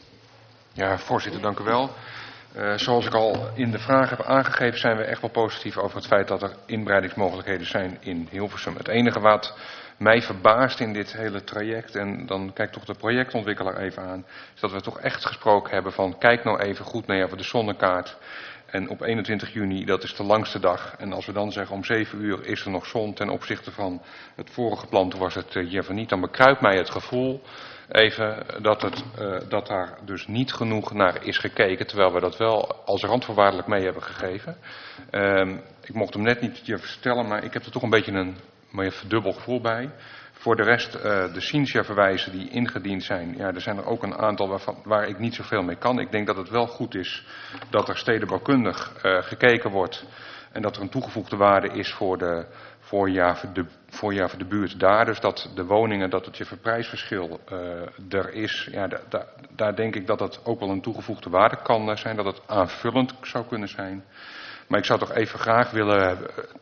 D: Ja, voorzitter, dank u wel. Uh, zoals ik al in de vraag heb aangegeven, zijn we echt wel positief over het feit dat er inbreidingsmogelijkheden zijn in Hilversum. Het enige wat mij verbaast in dit hele traject, en dan kijkt toch de projectontwikkelaar even aan, is dat we toch echt gesproken hebben van kijk nou even goed naar de zonnekaart. En op eenentwintig juni, dat is de langste dag. En als we dan zeggen om zeven uur is er nog zon ten opzichte van het vorige plan, toen was het uh, hiervan niet. Dan bekruipt mij het gevoel even dat, het, uh, dat daar dus niet genoeg naar is gekeken. Terwijl we dat wel als randvoorwaardelijk mee hebben gegeven. Uh, ik mocht hem net niet je vertellen, maar ik heb er toch een beetje een maar verdubbeld gevoel bij. Voor de rest, uh, de Cincia-verwijzen die ingediend zijn, ja, er zijn er ook een aantal waarvan, waar ik niet zoveel mee kan. Ik denk dat het wel goed is dat er stedenbouwkundig uh, gekeken wordt en dat er een toegevoegde waarde is voor de, voor, ja, voor de, voor, ja, voor de buurt daar. Dus dat de woningen, dat het je verprijsverschil uh, er is, ja, da, da, daar denk ik dat het ook wel een toegevoegde waarde kan zijn, dat het aanvullend zou kunnen zijn. Maar ik zou toch even graag willen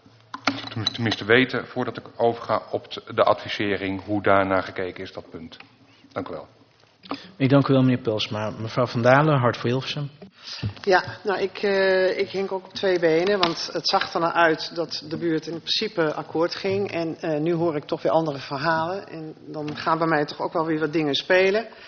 D: uh, tenminste weten, voordat ik overga op de advisering, hoe daarnaar gekeken is, dat punt. Dank u wel.
A: Ik dank u wel, meneer Pelsma. Mevrouw Van Dalen, Hart voor Hilversum.
C: Ja, nou, ik, uh, ik hink ook op twee benen, want het zag er naar uit dat de buurt in principe akkoord ging. En uh, nu hoor ik toch weer andere verhalen. En dan gaan bij mij toch ook wel weer wat dingen spelen. Uh,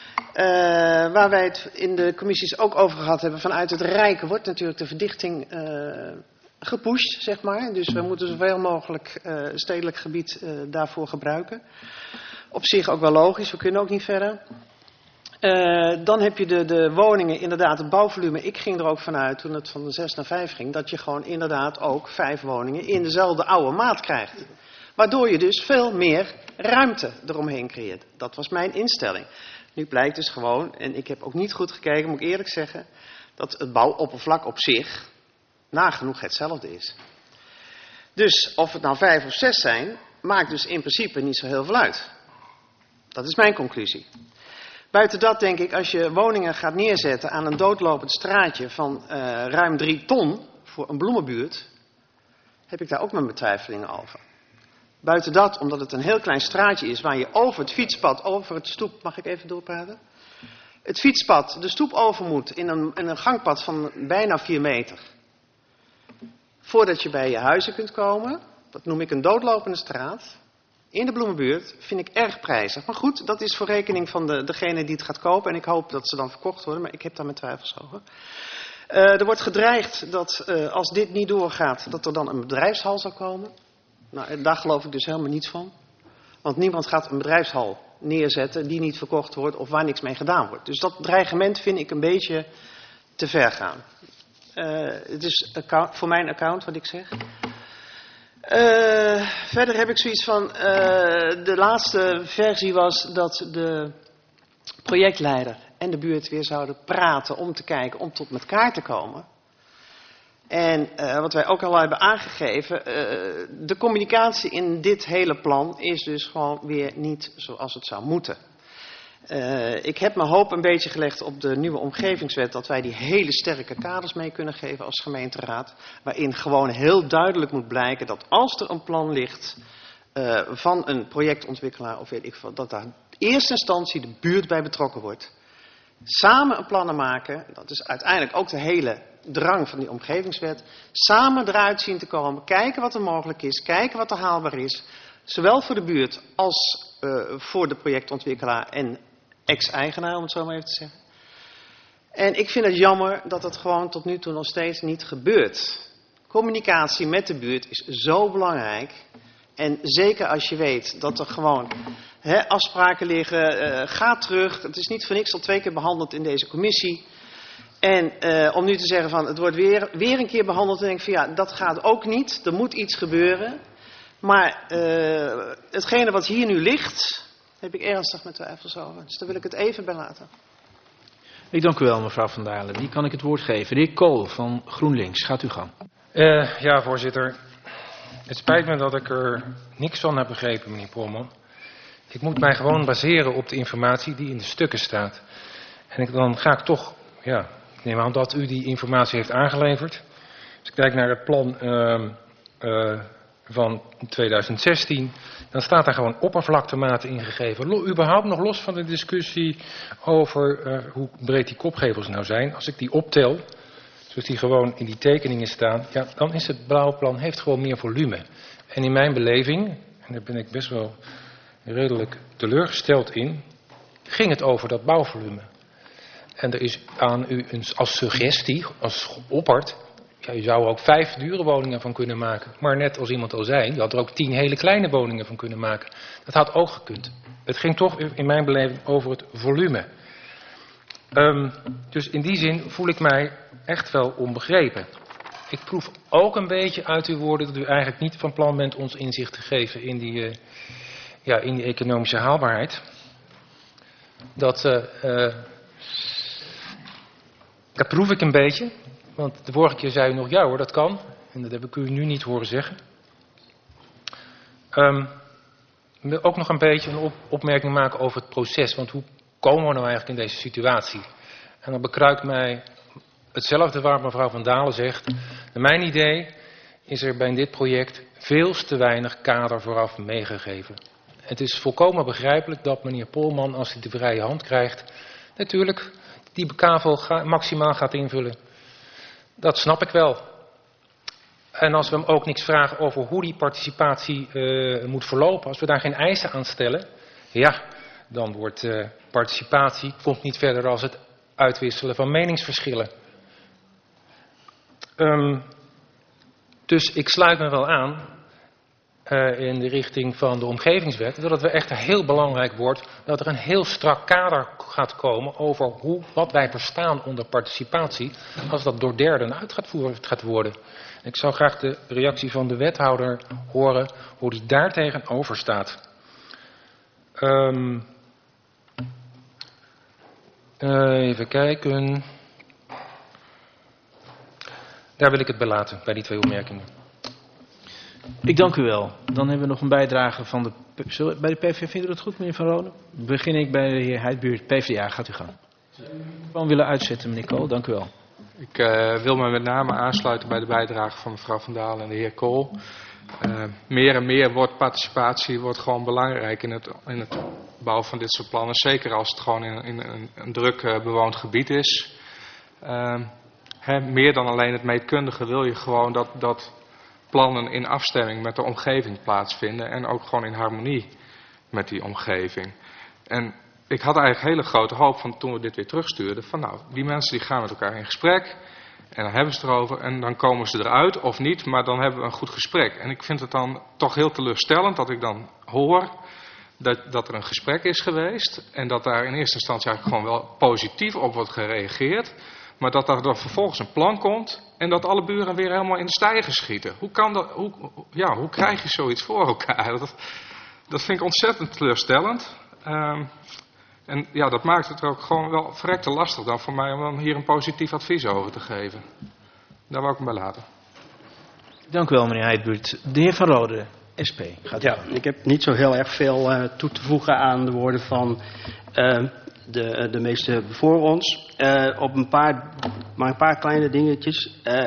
C: waar wij het in de commissies ook over gehad hebben, vanuit het Rijk wordt natuurlijk de verdichting uh, gepusht, zeg maar. Dus we moeten zoveel mogelijk uh, stedelijk gebied uh, daarvoor gebruiken. Op zich ook wel logisch, we kunnen ook niet verder. Uh, dan heb je de, de woningen, inderdaad, het bouwvolume. Ik ging er ook vanuit, toen het van de zes naar vijf ging, dat je gewoon inderdaad ook vijf woningen in dezelfde oude maat krijgt. Waardoor je dus veel meer ruimte eromheen creëert. Dat was mijn instelling. Nu blijkt dus gewoon, en ik heb ook niet goed gekeken, moet ik eerlijk zeggen, dat het bouwoppervlak op zich nagenoeg hetzelfde is. Dus of het nou vijf of zes zijn, maakt dus in principe niet zo heel veel uit. Dat is mijn conclusie. Buiten dat denk ik, als je woningen gaat neerzetten aan een doodlopend straatje van uh, ruim drie ton voor een bloemenbuurt, heb ik daar ook mijn betwijfelingen over. Buiten dat, omdat het een heel klein straatje is waar je over het fietspad, over het stoep, mag ik even doorpraten? Het fietspad, de stoep over moet in een, in een gangpad van bijna vier meter. Voordat je bij je huizen kunt komen, dat noem ik een doodlopende straat. In de bloemenbuurt vind ik erg prijzig. Maar goed, dat is voor rekening van de, degene die het gaat kopen. En ik hoop dat ze dan verkocht worden, maar ik heb daar mijn twijfels over. Uh, er wordt gedreigd dat uh, als dit niet doorgaat, dat er dan een bedrijfshal zou komen. Nou, daar geloof ik dus helemaal niets van. Want niemand gaat een bedrijfshal neerzetten die niet verkocht wordt of waar niks mee gedaan wordt. Dus dat dreigement vind ik een beetje te ver gaan. Uh, het is account, voor mijn account wat ik zeg. Uh, verder heb ik zoiets van, uh, de laatste versie was dat de projectleider en de buurt weer zouden praten om te kijken, om tot met elkaar te komen. En uh, wat wij ook al hebben aangegeven, uh, de communicatie in dit hele plan is dus gewoon weer niet zoals het zou moeten. Uh, ik heb mijn hoop een beetje gelegd op de nieuwe omgevingswet, dat wij die hele sterke kaders mee kunnen geven als gemeenteraad. Waarin gewoon heel duidelijk moet blijken dat als er een plan ligt uh, van een projectontwikkelaar of weet ik wat, dat daar in eerste instantie de buurt bij betrokken wordt. Samen een plannen maken, dat is uiteindelijk ook de hele drang van die omgevingswet. Samen eruit zien te komen, kijken wat er mogelijk is, kijken wat er haalbaar is. Zowel voor de buurt als uh, voor de projectontwikkelaar en ex-eigenaar, om het zo maar even te zeggen. En ik vind het jammer dat het gewoon tot nu toe nog steeds niet gebeurt. Communicatie met de buurt is zo belangrijk. En zeker als je weet dat er gewoon He, afspraken liggen, uh, ga terug. Het is niet voor niks al twee keer behandeld in deze commissie. En uh, om nu te zeggen van het wordt weer, weer een keer behandeld, dan denk ik van ja, dat gaat ook niet. Er moet iets gebeuren. Maar uh, hetgene wat hier nu ligt, heb ik ernstig met twijfels over. Dus daar wil ik het even bij laten.
A: Ik dank u wel, mevrouw Van Dalen. Die kan ik het woord geven. De heer Kool van GroenLinks, gaat u gang.
F: Uh, ja, voorzitter. Het spijt me dat ik er niks van heb begrepen, meneer Polman. Ik moet mij gewoon baseren op de informatie die in de stukken staat. En ik, dan ga ik toch, ja, ik neem aan dat u die informatie heeft aangeleverd. Als ik kijk naar het plan uh, uh, van tweeduizend zestien, dan staat daar gewoon oppervlaktematen ingegeven. Lo, überhaupt nog los van de discussie over uh, hoe breed die kopgevels nou zijn. Als ik die optel, zoals die gewoon in die tekeningen staan, ja, dan is het blauwe plan heeft gewoon meer volume. En in mijn beleving, en daar ben ik best wel redelijk teleurgesteld in, ging het over dat bouwvolume. En er is aan u een, als suggestie, als geopperd, ja, je zou er ook vijf dure woningen van kunnen maken. Maar net als iemand al zei, je had er ook tien hele kleine woningen van kunnen maken. Dat had ook gekund. Het ging toch in mijn beleving over het volume. Um, dus in die zin voel ik mij echt wel onbegrepen. Ik proef ook een beetje uit uw woorden dat u eigenlijk niet van plan bent ons inzicht te geven in die, uh, ja, in die economische haalbaarheid. Dat, uh, uh, dat proef ik een beetje. Want de vorige keer zei u nog, ja hoor, dat kan. En dat heb ik u nu niet horen zeggen. Um, ik wil ook nog een beetje een op opmerking maken over het proces. Want hoe komen we nou eigenlijk in deze situatie? En dan bekruikt mij hetzelfde waar mevrouw Van Dalen zegt. Naar mijn idee is er bij dit project veel te weinig kader vooraf meegegeven. Het is volkomen begrijpelijk dat meneer Polman, als hij de vrije hand krijgt, natuurlijk die kavel ga, maximaal gaat invullen. Dat snap ik wel. En als we hem ook niks vragen over hoe die participatie uh, moet verlopen, als we daar geen eisen aan stellen, ja, dan wordt uh, participatie, komt niet verder als het uitwisselen van meningsverschillen. Um, dus ik sluit me wel aan uh, in de richting van de omgevingswet, dat het wel echt heel belangrijk wordt dat er een heel strak kader gaat komen over hoe, wat wij verstaan onder participatie, als dat door derden uit gaat, voeren, gaat worden. Ik zou graag de reactie van de wethouder horen hoe die daar tegenover staat. Um, uh, even kijken. Daar wil ik het bij laten, bij die twee opmerkingen.
A: Ik dank u wel. Dan hebben we nog een bijdrage van de... Bij de P V V, vindt u dat goed, meneer Van Rooyen? Begin ik bij de heer Heidbuurt, P v d A. Gaat u gang. Gewoon willen uitzetten, meneer Kool. Dank u wel.
L: Ik uh, wil me met name aansluiten bij de bijdrage van mevrouw Van Dalen en de heer Kool. Uh, meer en meer wordt participatie wordt gewoon belangrijk in het, in het bouwen van dit soort plannen. Zeker als het gewoon in, in een, een druk uh, bewoond gebied is. Uh, hè, meer dan alleen het meetkundige wil je gewoon dat, dat plannen in afstemming met de omgeving plaatsvinden. En ook gewoon in harmonie met die omgeving. En ik had eigenlijk hele grote hoop van toen we dit weer terugstuurden. Van nou, die mensen die gaan met elkaar in gesprek. En dan hebben ze het erover en dan komen ze eruit of niet. Maar dan hebben we een goed gesprek. En ik vind het dan toch heel teleurstellend dat ik dan hoor dat, dat er een gesprek is geweest. En dat daar in eerste instantie eigenlijk gewoon wel positief op wordt gereageerd. Maar dat er dan vervolgens een plan komt en dat alle buren weer helemaal in de stijger schieten. Hoe kan dat, hoe, ja, hoe krijg je zoiets voor elkaar? Dat, dat vind ik ontzettend teleurstellend. Um, En ja, dat maakt het ook gewoon wel verrekte lastig dan voor mij om dan hier een positief advies over te geven. Daar wou ik hem bij laten.
A: Dank u wel, meneer Heidbuurt. De heer Van Rooyen, S P. Gaat
E: ja, ik heb niet zo heel erg veel uh, toe te voegen aan de woorden van uh, de, de meeste voor ons. Uh, op een paar, maar een paar kleine dingetjes. Uh,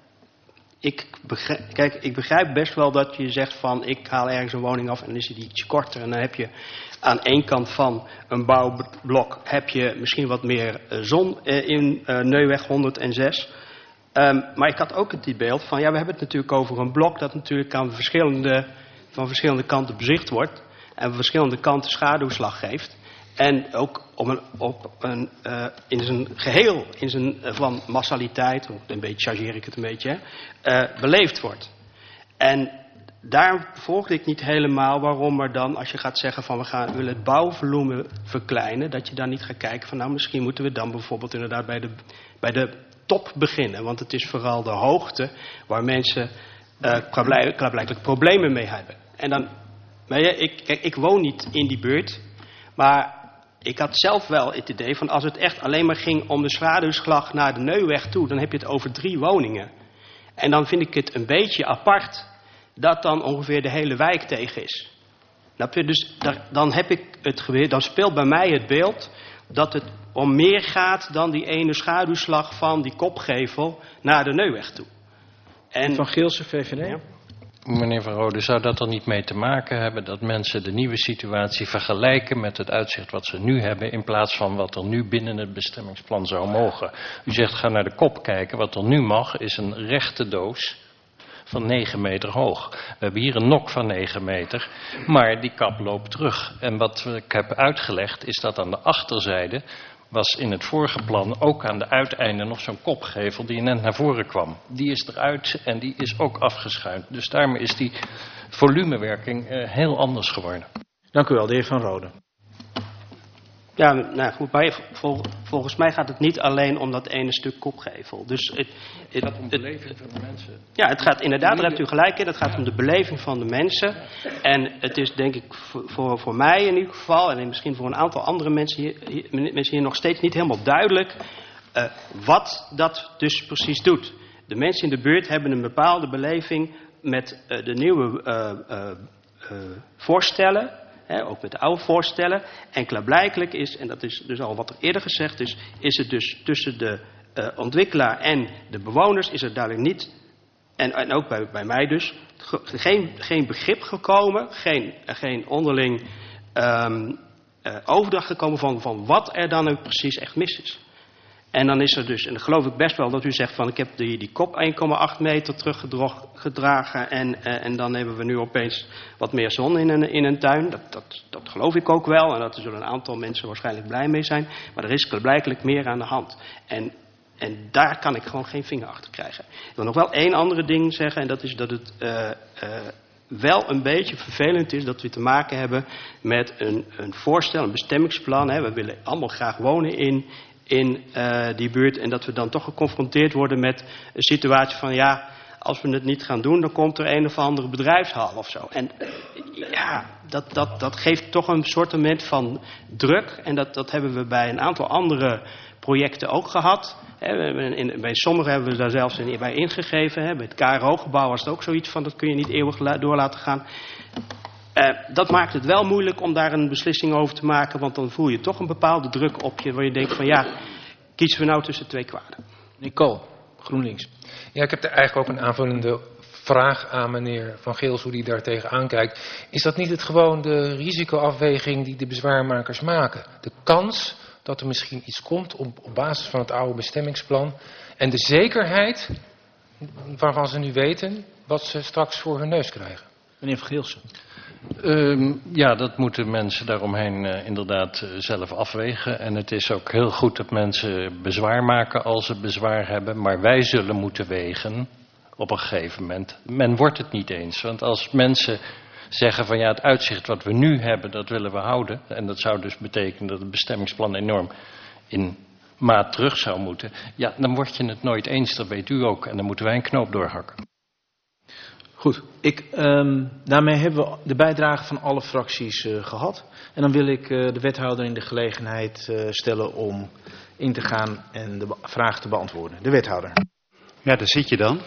E: ik begrijp, kijk, ik begrijp best wel dat je zegt van ik haal ergens een woning af en dan is die iets korter. En dan heb je aan één kant van een bouwblok heb je misschien wat meer zon in uh, Neuweg honderdzes. Um, maar ik had ook het beeld van, ja, we hebben het natuurlijk over een blok dat natuurlijk aan verschillende, van verschillende kanten bezicht wordt. En van verschillende kanten schaduwslag geeft. En ook op een, op een, uh, in zijn geheel, in zijn uh, van massaliteit, een beetje chargeer ik het een beetje, uh, beleefd wordt. En daar volgde ik niet helemaal waarom er dan, als je gaat zeggen van we gaan we willen het bouwvolume verkleinen, dat je dan niet gaat kijken van nou misschien moeten we dan bijvoorbeeld inderdaad bij de, bij de top beginnen. Want het is vooral de hoogte waar mensen uh, klaarblijkelijk problemen mee hebben. En dan, maar ja, ik, kijk, ik woon niet in die buurt, maar ik had zelf wel het idee van als het echt alleen maar ging om de schaduwslag naar de Neuweg toe, dan heb je het over drie woningen. En dan vind ik het een beetje apart dat dan ongeveer de hele wijk tegen is. Dus dan heb ik het geweer, dan speelt bij mij het beeld dat het om meer gaat dan die ene schaduwslag van die kopgevel naar de Neuweg toe.
A: En Van Geelse, V V D.
E: Ja.
I: Meneer Van Rode, zou dat er niet mee te maken hebben dat mensen de nieuwe situatie vergelijken met het uitzicht wat ze nu hebben in plaats van wat er nu binnen het bestemmingsplan zou mogen? U zegt ga naar de kop kijken, wat er nu mag is een rechte doos van negen meter hoog. We hebben hier een nok van negen meter, maar die kap loopt terug. En wat ik heb uitgelegd is dat aan de achterzijde was in het vorige plan ook aan de uiteinden nog zo'n kopgevel die net naar voren kwam. Die is eruit en die is ook afgeschuind. Dus daarmee is die volumewerking uh, heel anders geworden.
A: Dank u wel, de heer Van Rode.
E: Ja, nou goed, maar vol, volgens mij gaat het niet alleen om dat ene stuk kopgevel. Dus het, het,
I: het gaat om de beleving van de mensen.
E: Ja, het gaat inderdaad, daar hebt u gelijk in, het gaat om de beleving van de mensen. En het is denk ik voor, voor mij in ieder geval, en misschien voor een aantal andere mensen hier, hier, mensen hier nog steeds niet helemaal duidelijk uh, wat dat dus precies doet. De mensen in de buurt hebben een bepaalde beleving met uh, de nieuwe uh, uh, uh, voorstellen. He, ook met de oude voorstellen. En klaarblijkelijk is, en dat is dus al wat er eerder gezegd is, is het dus tussen de uh, ontwikkelaar en de bewoners is er duidelijk niet, en, en ook bij, bij mij dus, ge, geen, geen begrip gekomen, geen, geen onderling um, uh, overdracht gekomen van, van wat er dan ook precies echt mis is. En dan is er dus, en dan geloof ik best wel dat u zegt van ik heb die, die kop één komma acht meter teruggedragen en, uh, en dan hebben we nu opeens wat meer zon in een, in een tuin. Dat, dat, dat geloof ik ook wel en dat er zullen een aantal mensen waarschijnlijk blij mee zijn. Maar er is blijkbaar meer aan de hand. En, en daar kan ik gewoon geen vinger achter krijgen. Ik wil nog wel één andere ding zeggen en dat is dat het uh, uh, wel een beetje vervelend is dat we te maken hebben met een, een voorstel, een bestemmingsplan. Hè. We willen allemaal graag wonen in... in uh, die buurt en dat we dan toch geconfronteerd worden met een situatie van ja, als we het niet gaan doen, dan komt er een of andere bedrijfshal of zo. En uh, ja, dat, dat, dat geeft toch een soortement van druk en dat, dat hebben we bij een aantal andere projecten ook gehad. He, in, bij sommigen hebben we daar zelfs in, bij ingegeven. He. Bij het K R O-gebouw was het ook zoiets van dat kun je niet eeuwig la- door laten gaan. Uh, dat maakt het wel moeilijk om daar een beslissing over te maken, want dan voel je toch een bepaalde druk op je, waar je denkt van ja, kiezen we nou tussen twee kwaden.
A: Nicole, GroenLinks.
F: Ja, ik heb er eigenlijk ook een aanvullende vraag aan meneer Van Geels, hoe die daar tegenaan kijkt. Is dat niet het gewoon de risicoafweging die de bezwaarmakers maken? De kans dat er misschien iets komt op, op basis van het oude bestemmingsplan en de zekerheid waarvan ze nu weten wat ze straks voor hun neus krijgen.
A: Meneer Van Geelsen.
I: Um, ja, dat moeten mensen daaromheen uh, inderdaad uh, zelf afwegen. En het is ook heel goed dat mensen bezwaar maken als ze bezwaar hebben. Maar wij zullen moeten wegen op een gegeven moment. Men wordt het niet eens. Want als mensen zeggen van ja, het uitzicht wat we nu hebben, dat willen we houden. En dat zou dus betekenen dat het bestemmingsplan enorm in maat terug zou moeten. Ja, dan word je het nooit eens, dat weet u ook. En dan moeten wij een knoop doorhakken.
A: Goed, ik, um, daarmee hebben we de bijdrage van alle fracties uh, gehad. En dan wil ik uh, de wethouder in de gelegenheid uh, stellen om in te gaan en de vraag te beantwoorden. De wethouder.
M: Ja, daar zit je dan.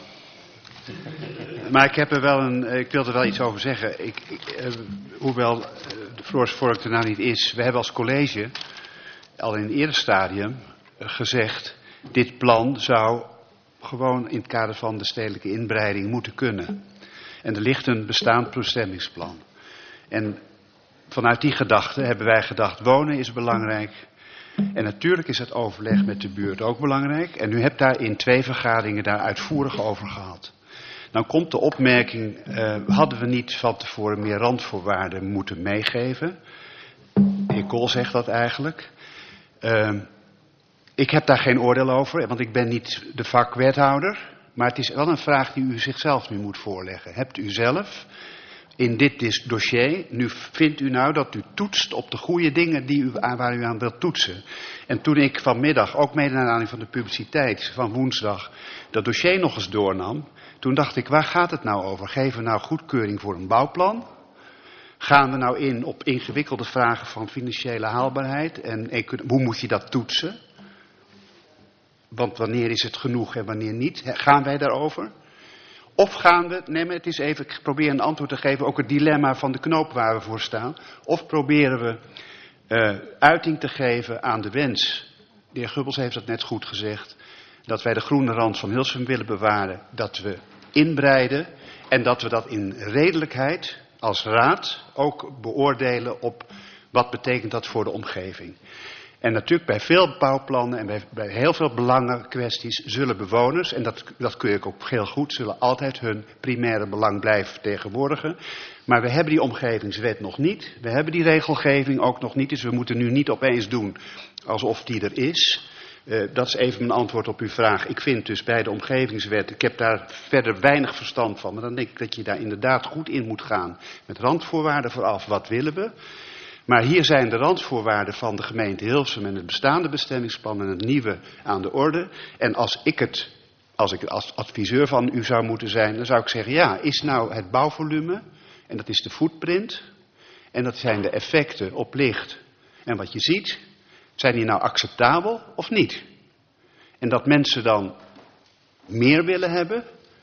M: Maar ik heb er wel een, ik wil er wel iets over zeggen. Ik, ik, uh, hoewel uh, de Floris Vork er nou niet is, we hebben als college al in een eerder stadium uh, gezegd, dit plan zou gewoon in het kader van de stedelijke inbreiding moeten kunnen. En er ligt een bestaand bestemmingsplan. En vanuit die gedachte hebben wij gedacht, wonen is belangrijk. En natuurlijk is het overleg met de buurt ook belangrijk. En u hebt daar in twee vergaderingen daar uitvoerig over gehad. Dan komt de opmerking, uh, hadden we niet van tevoren meer randvoorwaarden moeten meegeven? De heer Kool zegt dat eigenlijk. Uh, ik heb daar geen oordeel over, want ik ben niet de vakwethouder. Maar het is wel een vraag die u zichzelf nu moet voorleggen. Hebt u zelf in dit dossier, nu vindt u nou dat u toetst op de goede dingen die u, waar u aan wilt toetsen. En toen ik vanmiddag, ook mede naar aanleiding van de publiciteit van woensdag, dat dossier nog eens doornam, toen dacht ik, waar gaat het nou over? Geven we nou goedkeuring voor een bouwplan? Gaan we nou in op ingewikkelde vragen van financiële haalbaarheid? En hoe moet je dat toetsen? Want wanneer is het genoeg en wanneer niet? Gaan wij daarover? Of gaan we, nee maar het is even, ik probeer een antwoord te geven, ook het dilemma van de knoop waar we voor staan. Of proberen we uh, uiting te geven aan de wens, de heer Gubbels heeft dat net goed gezegd, dat wij de groene rand van Hilversum willen bewaren, dat we inbreiden en dat we dat in redelijkheid als raad ook beoordelen op wat betekent dat voor de omgeving. En natuurlijk bij veel bouwplannen en bij, bij heel veel belangenkwesties zullen bewoners, en dat, dat kun ik ook heel goed, zullen altijd hun primaire belang blijven vertegenwoordigen. Maar we hebben die omgevingswet nog niet. We hebben die regelgeving ook nog niet. Dus we moeten nu niet opeens doen alsof die er is. Uh, dat is even mijn antwoord op uw vraag. Ik vind dus bij de omgevingswet, ik heb daar verder weinig verstand van. Maar dan denk ik dat je daar inderdaad goed in moet gaan. Met randvoorwaarden vooraf, wat willen we? Maar hier zijn de randvoorwaarden van de gemeente Hilversum en het bestaande bestemmingsplan en het nieuwe aan de orde. En als ik het, als ik als adviseur van u zou moeten zijn, dan zou ik zeggen, ja, is nou het bouwvolume, en dat is de footprint, en dat zijn de effecten op licht en wat je ziet, zijn die nou acceptabel of niet? En dat mensen dan meer willen hebben,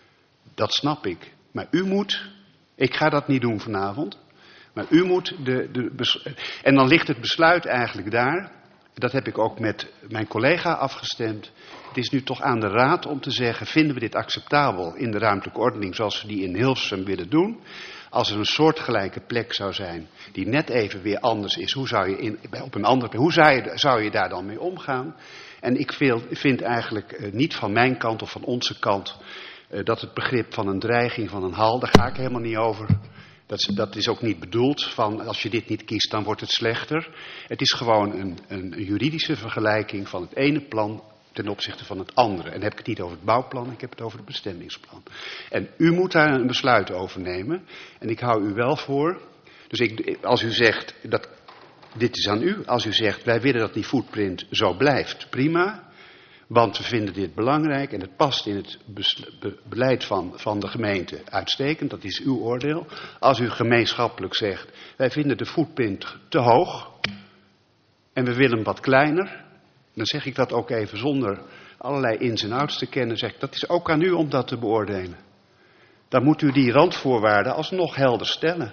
M: dat snap ik. Maar u moet, ik ga dat niet doen vanavond, maar u moet de, de, en dan ligt het besluit eigenlijk daar, dat heb ik ook met mijn collega afgestemd. Het is nu toch aan de raad om te zeggen, vinden we dit acceptabel in de ruimtelijke ordening zoals we die in Hilversum willen doen? Als er een soortgelijke plek zou zijn, die net even weer anders is, hoe zou je, in, op een andere plek, hoe zou je, zou je daar dan mee omgaan? En ik veel, vind eigenlijk uh, niet van mijn kant of van onze kant, uh, dat het begrip van een dreiging, van een hal, daar ga ik helemaal niet over. Dat is, dat is ook niet bedoeld van als je dit niet kiest dan wordt het slechter. Het is gewoon een, een, een juridische vergelijking van het ene plan ten opzichte van het andere. En dan heb ik het niet over het bouwplan, ik heb het over het bestemmingsplan. En u moet daar een besluit over nemen. En ik hou u wel voor. Dus ik, als u zegt, dat, dit is aan u. Als u zegt, wij willen dat die footprint zo blijft, prima. Want we vinden dit belangrijk en het past in het be- beleid van, van de gemeente uitstekend. Dat is uw oordeel. Als u gemeenschappelijk zegt, wij vinden de footprint te hoog en we willen hem wat kleiner. Dan zeg ik dat ook even zonder allerlei ins en outs te kennen. Zeg ik, dat is ook aan u om dat te beoordelen. Dan moet u die randvoorwaarden alsnog helder stellen.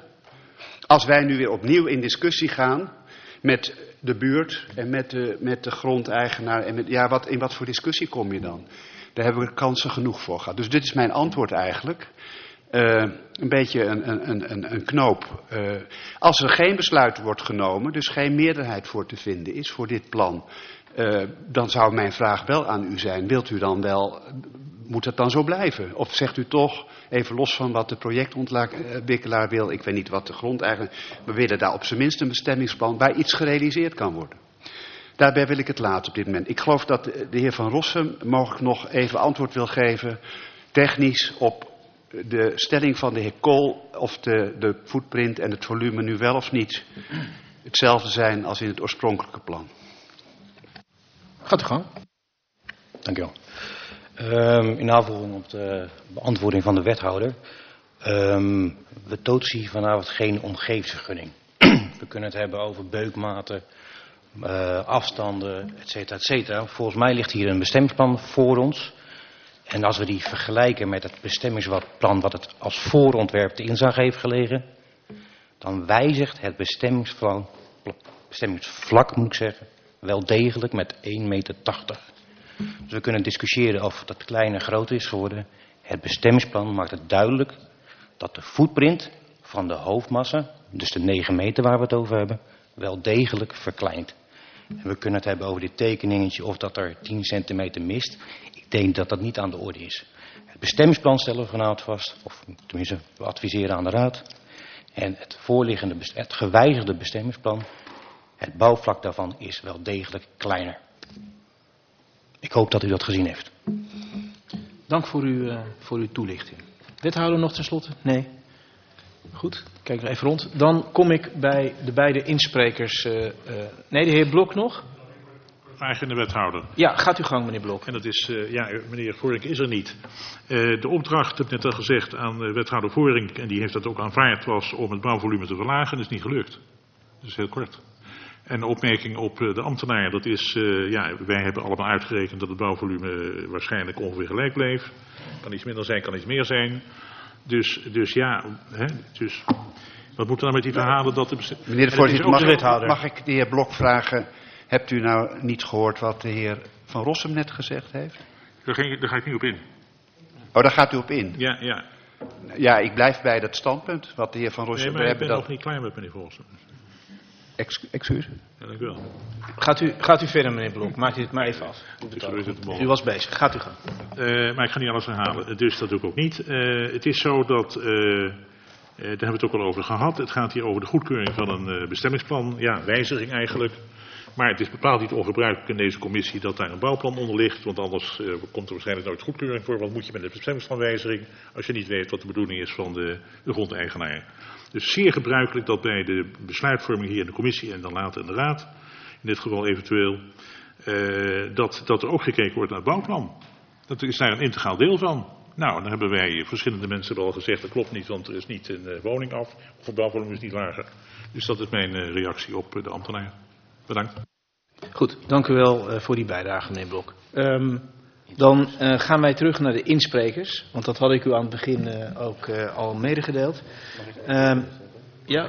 M: Als wij nu weer opnieuw in discussie gaan met de buurt en met de, met de grondeigenaar. En met, ja, wat, in wat voor discussie kom je dan? Daar hebben we kansen genoeg voor gehad. Dus dit is mijn antwoord eigenlijk. Uh, een beetje een, een, een, een knoop. Uh, als er geen besluit wordt genomen, dus geen meerderheid voor te vinden is voor dit plan, uh, dan zou mijn vraag wel aan u zijn. Wilt u dan wel, moet het dan zo blijven? Of zegt u toch, even los van wat de projectontwikkelaar wil, ik weet niet wat de grondeigenaar, we willen daar op zijn minst een bestemmingsplan waar iets gerealiseerd kan worden. Daarbij wil ik het laten op dit moment. Ik geloof dat de heer Van Rossum mogelijk nog even antwoord wil geven, technisch, op de stelling van de heer Kool, of de, de footprint en het volume nu wel of niet hetzelfde zijn als in het oorspronkelijke plan.
A: Gaat u gang.
N: Dank u wel. Um, in aanvolging op de beantwoording van de wethouder. Um, we toetsen vanavond geen omgevingsvergunning. We kunnen het hebben over beukmaten, uh, afstanden, et cetera, et cetera. Volgens mij ligt hier een bestemmingsplan voor ons. En als we die vergelijken met het bestemmingsplan wat het als voorontwerp te inzage heeft gelegen, dan wijzigt het bestemmingsplan, bestemmingsvlak moet ik zeggen, wel degelijk met één meter tachtig. Dus we kunnen discussiëren of dat kleiner groter is geworden. Het bestemmingsplan maakt het duidelijk dat de footprint van de hoofdmassa, dus de negen meter waar we het over hebben, wel degelijk verkleint. En we kunnen het hebben over dit tekeningetje of dat er tien centimeter mist. Ik denk dat dat niet aan de orde is. Het bestemmingsplan stellen we vanavond vast, of tenminste we adviseren aan de raad. En het voorliggende, het gewijzigde bestemmingsplan, het bouwvlak daarvan is wel degelijk kleiner. Ik hoop dat u dat gezien heeft.
A: Dank voor, uw, uh, voor uw toelichting. Wethouder nog tenslotte? Nee? Goed, kijk nog even rond. Dan kom ik bij de beide insprekers. Uh, uh, nee, de heer Blok nog?
G: Vraag in de wethouder.
A: Ja, gaat uw gang, meneer Blok.
G: En dat is, uh, ja, meneer Voorink is er niet. Uh, de opdracht, heb ik net al gezegd, aan uh, wethouder Voorink, en die heeft dat ook aanvaard, was om het bouwvolume te verlagen. Dat is niet gelukt. Dat is heel kort. En de opmerking op uh, de ambtenaar, dat is, uh, ja, wij hebben allemaal uitgerekend dat het bouwvolume waarschijnlijk ongeveer gelijk bleef. Kan iets minder zijn, kan iets meer zijn. Dus, dus ja, hè, dus wat moet er nou met die verhalen? Dat de
M: Meneer de voorzitter, mag, mag ik de heer Blok vragen, hebt u nou niet gehoord wat de heer Van Rossum net gezegd heeft?
G: Daar, ging, daar ga ik niet op in.
M: Oh, daar gaat u op in?
G: Ja, ja.
M: Ja, ik blijf bij dat standpunt, wat de heer Van Rossum...
G: Nee, maar ik ben
M: dat...
G: nog niet klaar met meneer Van Rossum.
M: Ex excuus?
G: Ja, dank u wel.
A: Gaat u, gaat u verder, meneer Blok. Maakt u het maar even af. U was bezig. Gaat u gaan.
G: Uh, maar ik ga niet alles herhalen, dus dat doe ik ook niet. Uh, het is zo dat, uh, uh, daar hebben we het ook al over gehad. Het gaat hier over de goedkeuring van een uh, bestemmingsplan. Ja, wijziging eigenlijk. Maar het is bepaald niet ongebruikelijk in deze commissie dat daar een bouwplan onder ligt. Want anders uh, komt er waarschijnlijk nooit goedkeuring voor. Wat moet je met een bestemmingsplanwijziging als je niet weet wat de bedoeling is van de, de grondeigenaar. Dus zeer gebruikelijk dat bij de besluitvorming hier in de commissie en dan later in de raad, in dit geval eventueel, uh, dat, dat er ook gekeken wordt naar het bouwplan. Dat is daar een integraal deel van. Nou, dan hebben wij verschillende mensen al gezegd, dat klopt niet, want er is niet een uh, woning af, of het bouwvolume is niet lager. Dus dat is mijn uh, reactie op uh, de ambtenaar. Bedankt.
A: Goed, dank u wel uh, voor die bijdrage, meneer Blok. Um, dan uh, gaan wij terug naar de insprekers, want dat had ik u aan het begin uh, ook uh, al medegedeeld. Um, ja,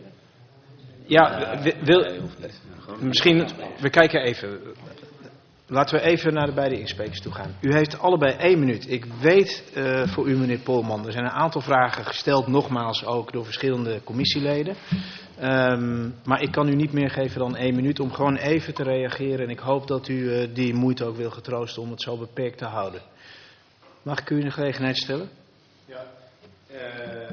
A: ja wil, misschien, we kijken even. Laten we even naar de beide insprekers toe gaan. U heeft allebei één minuut. Ik weet uh, voor u, meneer Polman, er zijn een aantal vragen gesteld, nogmaals ook door verschillende commissieleden. Um, maar ik kan u niet meer geven dan één minuut om gewoon even te reageren. En ik hoop dat u uh, die moeite ook wil getroosten om het zo beperkt te houden. Mag ik u een gelegenheid stellen? Ja. Uh...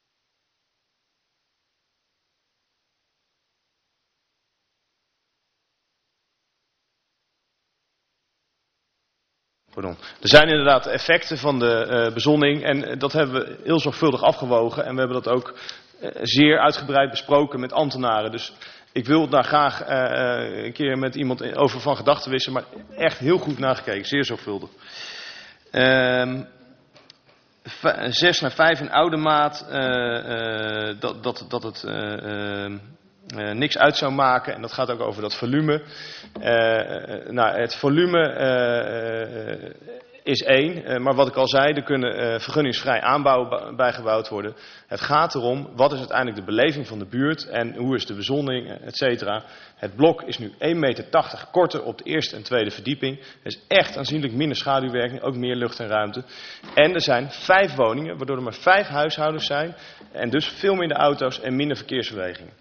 B: Pardon. Er zijn inderdaad effecten van de uh, bezonning en dat hebben we heel zorgvuldig afgewogen. En we hebben dat ook uh, zeer uitgebreid besproken met ambtenaren. Dus ik wil daar graag uh, uh, een keer met iemand over van gedachten wisselen, maar echt heel goed nagekeken, zeer zorgvuldig. Um, zes naar vijf in oude maat, uh, uh, dat, dat, dat het... Uh, uh, Uh, niks uit zou maken. En dat gaat ook over dat volume. Uh, uh, nou, het volume uh, uh, is één. Uh, maar wat ik al zei, er kunnen uh, vergunningsvrij aanbouwen bijgebouwd worden. Het gaat erom, wat is uiteindelijk de beleving van de buurt en hoe is de bezonning, et cetera. Het blok is nu één meter tachtig korter op de eerste en tweede verdieping. Er is echt aanzienlijk minder schaduwwerking, ook meer lucht en ruimte. En er zijn vijf woningen, waardoor er maar vijf huishoudens zijn. En dus veel minder auto's en minder verkeersbewegingen.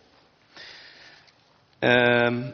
B: Um,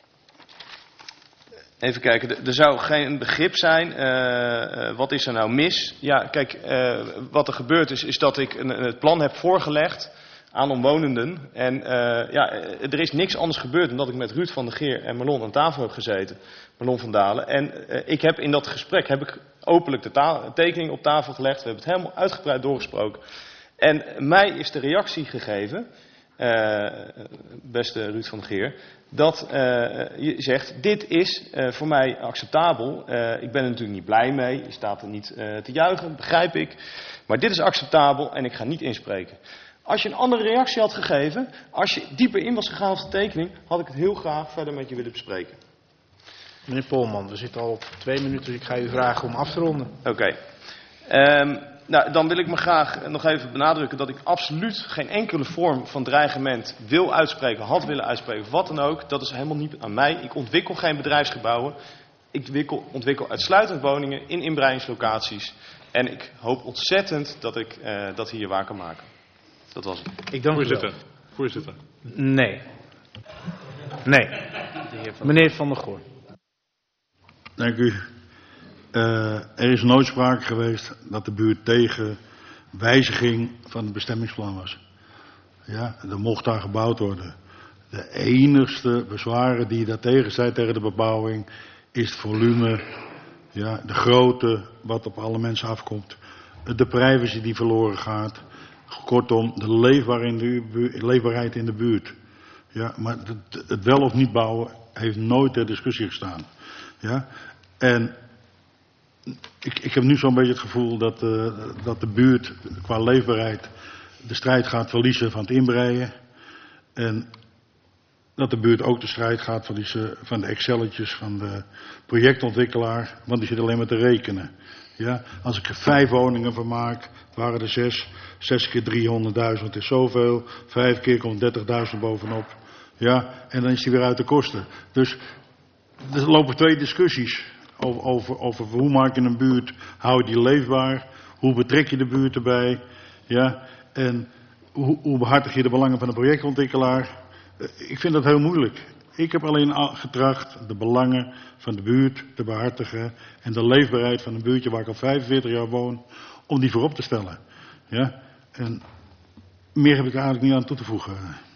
B: even kijken, er zou geen begrip zijn. Uh, uh, wat is er nou mis? Ja, kijk, uh, wat er gebeurd is, is dat ik een, het plan heb voorgelegd aan omwonenden. En uh, ja, er is niks anders gebeurd dan dat ik met Ruud van der Geer en Marlon aan tafel heb gezeten. Marlon van Dalen. En uh, ik heb in dat gesprek heb ik openlijk de ta- tekening op tafel gelegd. We hebben het helemaal uitgebreid doorgesproken. En mij is de reactie gegeven... Uh, beste Ruud van der Geer, dat uh, je zegt, dit is uh, voor mij acceptabel. Uh, ik ben er natuurlijk niet blij mee, je staat er niet uh, te juichen, begrijp ik. Maar dit is acceptabel en ik ga niet inspreken. Als je een andere reactie had gegeven, als je dieper in was gegaan op de tekening, had ik het heel graag verder met je willen bespreken.
A: Meneer Polman, we zitten al op twee minuten, dus ik ga u vragen om af te ronden.
B: Oké. Okay. Um, Nou, dan wil ik me graag nog even benadrukken dat ik absoluut geen enkele vorm van dreigement wil uitspreken, had willen uitspreken, of wat dan ook. Dat is helemaal niet aan mij. Ik ontwikkel geen bedrijfsgebouwen. Ik ontwikkel, ontwikkel uitsluitend woningen in inbreidingslocaties. En ik hoop ontzettend dat ik uh, dat hier waar kan maken. Dat was het.
A: Ik dank
G: Voorzitter.
A: u wel.
G: Voorzitter.
A: Nee. Nee. Meneer Van der Goor.
H: Dank u. Uh, er is nooit sprake geweest dat de buurt tegen wijziging van het bestemmingsplan was. Ja, er mocht daar gebouwd worden. De enigste bezwaren die daartegen zijn tegen de bebouwing is het volume. Ja, de grootte wat op alle mensen afkomt. De privacy die verloren gaat. Kortom, de leefbaar in de, leefbaarheid in de buurt. Ja, maar het, het wel of niet bouwen heeft nooit ter discussie gestaan. Ja, en ik, ik heb nu zo'n beetje het gevoel dat, uh, dat de buurt qua leefbaarheid de strijd gaat verliezen van het inbreiden. En dat de buurt ook de strijd gaat verliezen van de Excelletjes, van de projectontwikkelaar, want die zit alleen maar te rekenen. Ja, als ik er vijf woningen van maak, waren er zes, zes keer driehonderdduizend is zoveel, vijf keer komt dertigduizend bovenop. Ja, en dan is die weer uit de kosten. Dus er lopen twee discussies over, over, over hoe maak je een buurt, hou je die leefbaar, hoe betrek je de buurt erbij, ja, en hoe, hoe behartig je de belangen van de projectontwikkelaar. Ik vind dat heel moeilijk. Ik heb alleen getracht de belangen van de buurt te behartigen en de leefbaarheid van een buurtje waar ik al vijfenveertig jaar woon, om die voorop te stellen. Ja? En meer heb ik er eigenlijk niet aan toe te voegen.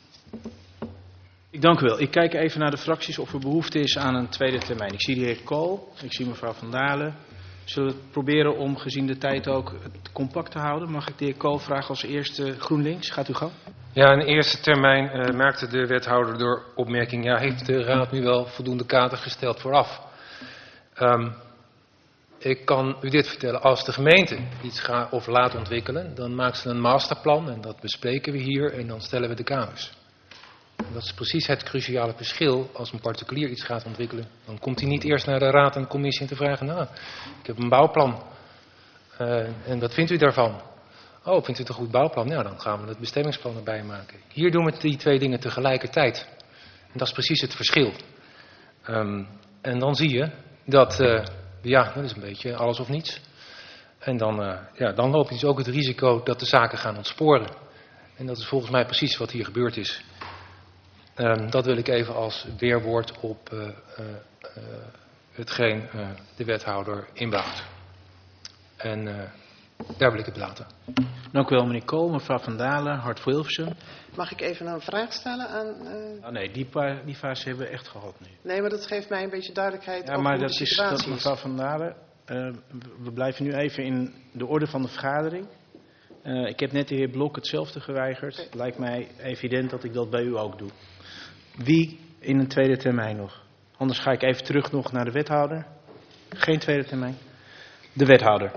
A: Ik dank u wel. Ik kijk even naar de fracties of er behoefte is aan een tweede termijn. Ik zie de heer Kool, ik zie mevrouw Van Dalen. Zullen we het proberen om gezien de tijd ook het compact te houden? Mag ik de heer Kool vragen als eerste GroenLinks? Gaat u gang.
F: Ja, in de eerste termijn uh, merkte de wethouder door opmerking, ja, heeft de raad nu wel voldoende kader gesteld vooraf? Um, ik kan u dit vertellen, als de gemeente iets gaat of laat ontwikkelen, dan maakt ze een masterplan en dat bespreken we hier en dan stellen we de kaders. En dat is precies het cruciale verschil. Als een particulier iets gaat ontwikkelen, dan komt hij niet eerst naar de raad en de commissie en te vragen, nou, ik heb een bouwplan uh, en wat vindt u daarvan? Oh, vindt u het een goed bouwplan? Ja, dan gaan we het bestemmingsplan erbij maken. Hier doen we die twee dingen tegelijkertijd. En dat is precies het verschil. Um, en dan zie je dat, uh, ja, dat is een beetje alles of niets. En dan, uh, ja, dan loop je dus ook het risico dat de zaken gaan ontsporen. En dat is volgens mij precies wat hier gebeurd is. Um, dat wil ik even als weerwoord op uh, uh, uh, hetgeen uh, de wethouder inbracht. En uh, daar wil ik het laten.
A: Dank u wel, meneer Kool. Mevrouw Van Dalen, Hart voor Hilversum.
C: Mag ik even een vraag stellen aan... Uh...
A: Oh nee, die, paar, die fase hebben we echt gehad nu.
C: Nee, maar dat geeft mij een beetje duidelijkheid
A: ja,
C: over
A: maar
C: hoe
A: dat
C: de
A: is
C: situatie
A: dat, mevrouw Van Dalen, uh, we blijven nu even in de orde van de vergadering. Uh, ik heb net de heer Blok hetzelfde geweigerd. Het lijkt mij evident dat ik dat bij u ook doe. Wie in een tweede termijn nog? Anders ga ik even terug nog naar de wethouder. Geen tweede termijn. De wethouder.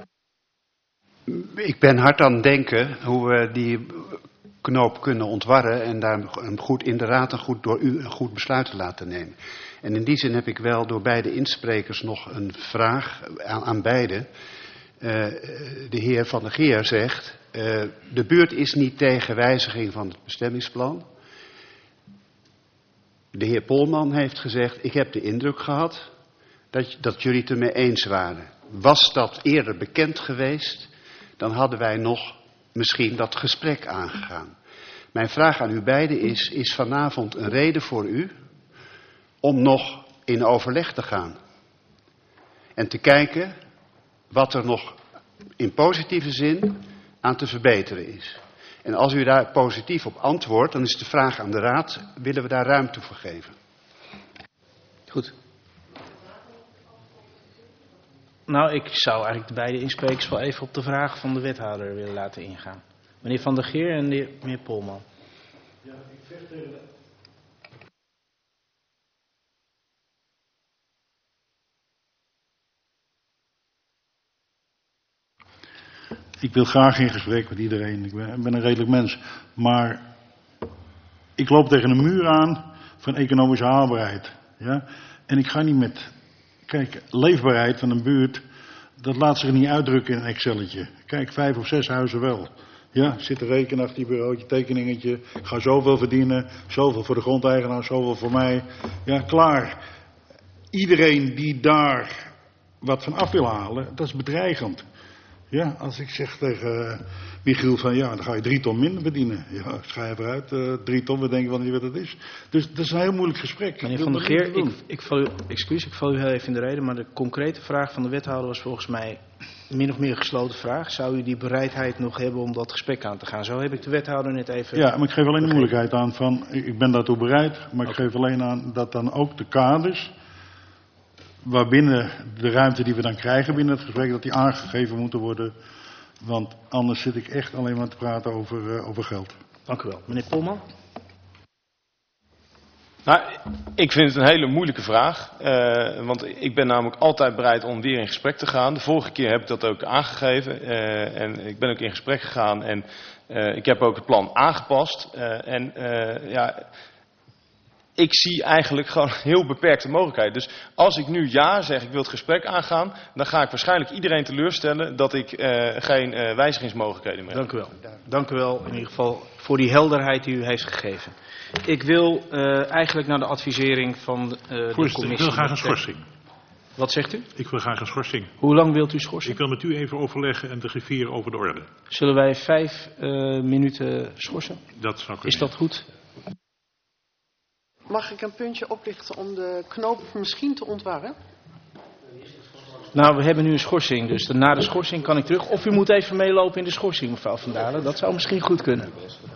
M: Ik ben hard aan het denken hoe we die knoop kunnen ontwarren en daar een goed, inderdaad een goed, door u een goed besluit te laten nemen. En in die zin heb ik wel door beide insprekers nog een vraag aan, aan beide. Uh, de heer Van der Geer zegt, uh, de buurt is niet tegen wijziging van het bestemmingsplan. De heer Polman heeft gezegd, ik heb de indruk gehad dat, dat jullie het ermee eens waren. Was dat eerder bekend geweest, dan hadden wij nog misschien dat gesprek aangegaan. Mijn vraag aan u beiden is, is vanavond een reden voor u om nog in overleg te gaan? En te kijken wat er nog in positieve zin aan te verbeteren is. En als u daar positief op antwoordt, dan is de vraag aan de raad, willen we daar ruimte voor geven?
A: Goed. Nou, ik zou eigenlijk de beide insprekers wel even op de vraag van de wethouder willen laten ingaan. Meneer Van der Geer en de meneer Polman. Ja, ik vecht tegen...
H: Ik wil graag in gesprek met iedereen. Ik ben, ik ben een redelijk mens. Maar ik loop tegen een muur aan van economische haalbaarheid. Ja? En ik ga niet met... Kijk, leefbaarheid van een buurt, dat laat zich niet uitdrukken in een Excelletje. Kijk, vijf of zes huizen wel. Ja, zit te rekenen achter die bureautje, tekeningetje. Ik ga zoveel verdienen, zoveel voor de grondeigenaar, zoveel voor mij. Ja, klaar. Iedereen die daar wat van af wil halen, dat is bedreigend. Ja, als ik zeg tegen uh, Michiel van ja, dan ga je drie ton minder verdienen. Ja, ga je even uit, uh, drie ton, we denken wel niet wat het is. Dus dat is een heel moeilijk gesprek.
A: Meneer Van der Geer, ik, ik val u, excuus, ik val u heel even in de reden, maar de concrete vraag van de wethouder was volgens mij min of meer een gesloten vraag. Zou u die bereidheid nog hebben om dat gesprek aan te gaan? Zo heb ik de wethouder net even...
H: Ja, maar ik geef alleen de moeilijkheid aan van, ik ben daartoe bereid, maar ik okay. geef alleen aan dat dan ook de kaders waarbinnen de ruimte die we dan krijgen binnen het gesprek, dat die aangegeven moeten worden. Want anders zit ik echt alleen maar te praten over, uh, over geld.
A: Dank u wel. Meneer Polman.
B: Nou, ik vind het een hele moeilijke vraag. Uh, want ik ben namelijk altijd bereid om weer in gesprek te gaan. De vorige keer heb ik dat ook aangegeven. Uh, en ik ben ook in gesprek gegaan. En uh, ik heb ook het plan aangepast. Uh, en uh, ja, ik zie eigenlijk gewoon heel beperkte mogelijkheden. Dus als ik nu ja zeg, ik wil het gesprek aangaan, dan ga ik waarschijnlijk iedereen teleurstellen dat ik uh, geen uh, wijzigingsmogelijkheden meer heb.
A: Dank u wel. Dank u wel in ieder geval voor die helderheid die u heeft gegeven. Ik wil uh, eigenlijk naar de advisering van uh, de
G: Voorzitter,
A: commissie.
G: ik wil graag een schorsing.
A: Wat zegt u?
G: Ik wil graag een schorsing.
A: Hoe lang wilt u schorsen?
G: Ik wil met u even overleggen en de griffier over de orde.
A: Zullen wij vijf uh, minuten schorsen?
G: Dat zou kunnen.
A: Is dat goed?
C: Mag ik een puntje oplichten om de knoop misschien te ontwarren?
A: Nou, we hebben nu een schorsing, dus na de schorsing kan ik terug. Of u moet even meelopen in de schorsing, mevrouw Van Dalen. Dat zou misschien goed kunnen.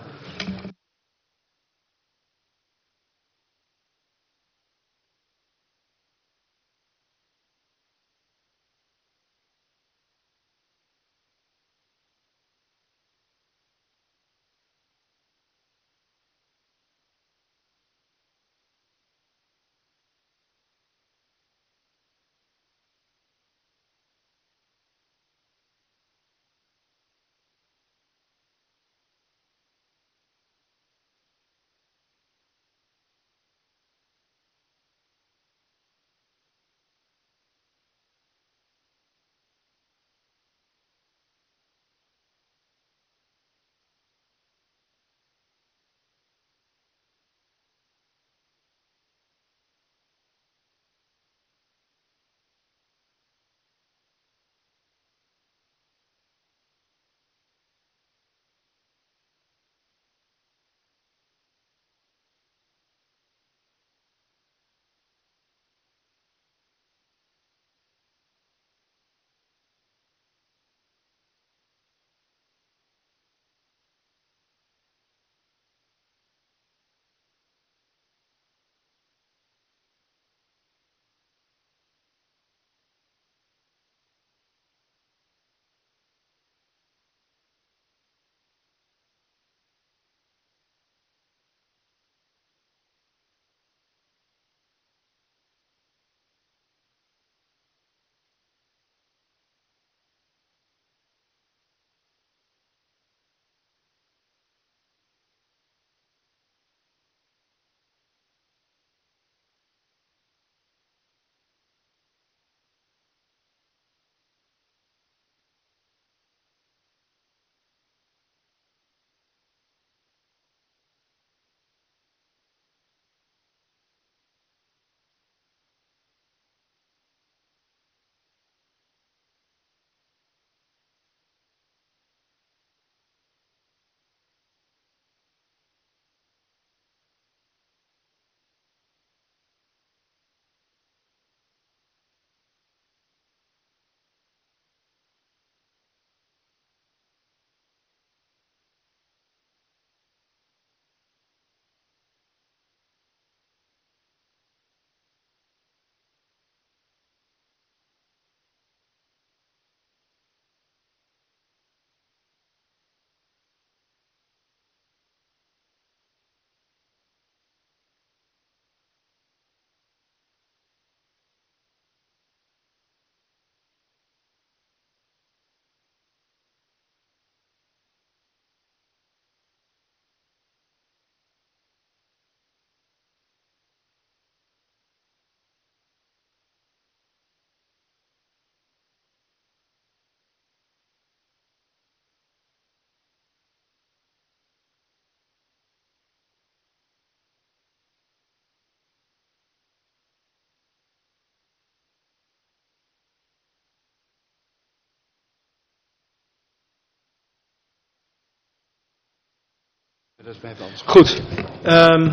A: Goed, um,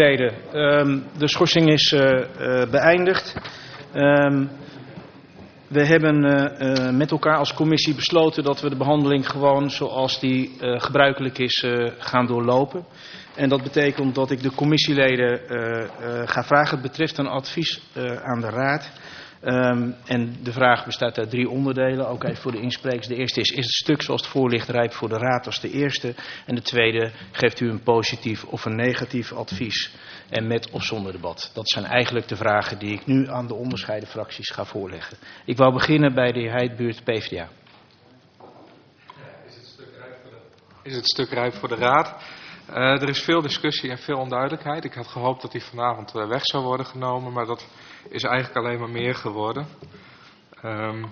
A: commissieleden, um, de schorsing is uh, uh, beëindigd. Um, We hebben uh, uh, met elkaar als commissie besloten dat we de behandeling gewoon zoals die uh, gebruikelijk is uh, gaan doorlopen. En dat betekent dat ik de commissieleden uh, uh, ga vragen. Het betreft een advies uh, aan de Raad. Um, en de vraag bestaat uit drie onderdelen, ook even voor de insprekers. De eerste is, is het stuk zoals het voor ligt rijp voor de Raad als de eerste? En de tweede, geeft u een positief of een negatief advies? En met of zonder debat. Dat zijn eigenlijk de vragen die ik nu aan de onderscheiden fracties ga voorleggen. Ik wou beginnen bij de heer Heidbuurt, P v d A.
L: Is het stuk rijp voor de, is het stuk rijp voor de Raad? Uh, er is veel discussie en veel onduidelijkheid. Ik had gehoopt dat die vanavond uh, weg zou worden genomen, maar dat is eigenlijk alleen maar meer geworden. Um,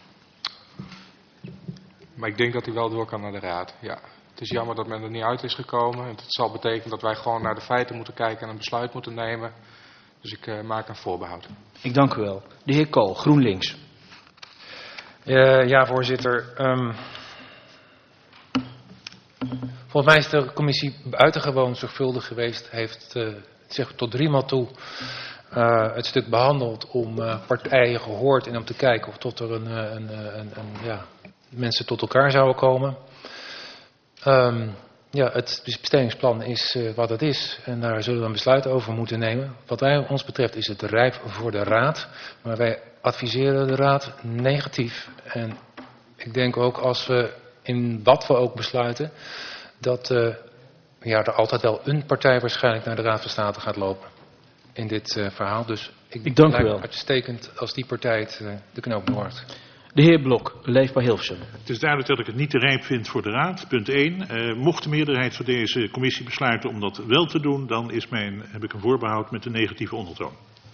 L: maar ik denk dat hij wel door kan naar de Raad. Ja. Het is jammer dat men er niet uit is gekomen. Het zal betekenen dat wij gewoon naar de feiten moeten kijken en een besluit moeten nemen. Dus ik uh, maak een voorbehoud.
A: Ik dank u wel. De heer Kool, GroenLinks.
F: Uh, ja, voorzitter. Um, volgens mij is de commissie buitengewoon zorgvuldig geweest. Heeft uh, zich tot driemaal toe uh, het stuk behandeld om uh, partijen gehoord en om te kijken of tot er een, een, een, een, een, ja, mensen tot elkaar zouden komen. Um, ja, het bestemmingsplan is uh, wat het is en daar zullen we een besluit over moeten nemen. Wat wij ons betreft is het rijp voor de Raad, maar wij adviseren de Raad negatief. En ik denk ook als we in wat we ook besluiten, dat uh, ja, er altijd wel een partij waarschijnlijk naar de Raad van State gaat lopen in dit uh, verhaal. Dus ik,
A: ik dank u
F: lijkt
A: wel.
F: me uitstekend als die partij het, uh, de knoop doorhakt.
A: De heer Blok, Leefbaar Hilversum.
G: Het is duidelijk dat ik het niet te rijp vind voor de Raad. Punt één. Uh, mocht de meerderheid van deze commissie besluiten om dat wel te doen, dan is mijn, heb ik een voorbehoud met een negatieve ondertoon.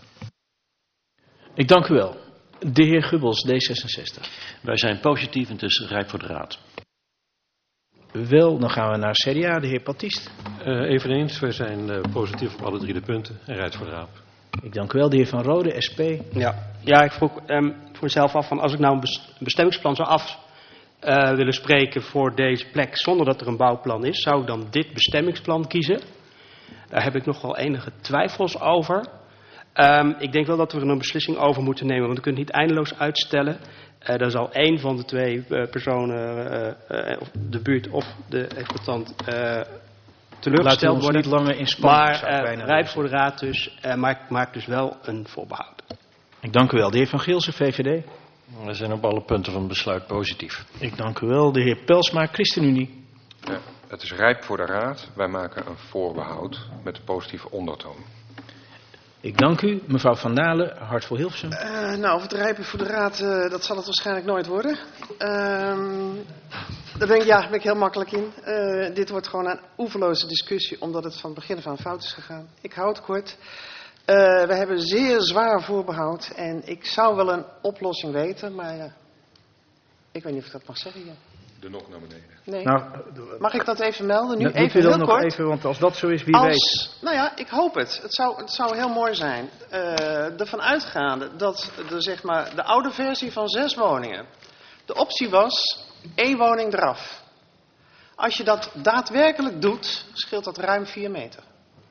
A: Ik dank u wel. De heer Gubbels, D zesenzestig.
K: Wij zijn positief en het is rijp voor de Raad.
A: Wel, dan gaan we naar C D A, de heer Baptiste.
J: Uh, eveneens, wij zijn uh, positief op alle drie de punten en rijp voor de Raad.
A: Ik dank u wel, de heer Van Rode, S P.
E: Ja, ja ik vroeg um, voor mezelf af van als ik nou een bestemmingsplan zou af uh, willen spreken voor deze plek zonder dat er een bouwplan is, zou ik dan dit bestemmingsplan kiezen? Daar heb ik nog wel enige twijfels over. Um, ik denk wel dat we er een beslissing over moeten nemen, want we kunnen het niet eindeloos uitstellen. Uh, dan zal één van de twee uh, personen, uh, uh, of de buurt of de exploitant, uh, teleurgesteld worden.
A: Niet langer in spanning,
E: maar uh, rijp voor de Raad dus, uh, maar ik maak dus wel een voorbehoud.
A: Ik dank u wel. De heer Van Gielsen, V V D.
I: We zijn op alle punten van het besluit positief.
A: Ik dank u wel. De heer Pelsma, ChristenUnie.
D: Ja, het is rijp voor de Raad. Wij maken een voorbehoud met een positieve ondertoon.
A: Ik dank u. Mevrouw Van Dalen, Hart voor Hilversum.
C: Uh, nou, of het rijpen voor de Raad, uh, dat zal het waarschijnlijk nooit worden. Uh, daar ben ik, ja, ben ik heel makkelijk in. Uh, dit wordt gewoon een oeverloze discussie, omdat het van het begin af aan fout is gegaan. Ik hou het kort. Uh, we hebben zeer zwaar voorbehoud en ik zou wel een oplossing weten, maar uh, ik weet niet of ik dat mag zeggen hier.
D: De nok naar beneden.
C: Nee.
A: Nou,
C: mag ik dat even melden? Nu
A: dat
C: even
A: doet u dan
C: heel
A: nog
C: kort.
A: even, want als dat zo is, wie
C: als,
A: weet.
C: Nou ja, ik hoop het. Het zou, het zou heel mooi zijn. Uh, ervan uitgaande dat de, zeg maar, de oude versie van zes woningen, de optie was één woning eraf. Als je dat daadwerkelijk doet, scheelt dat ruim vier meter.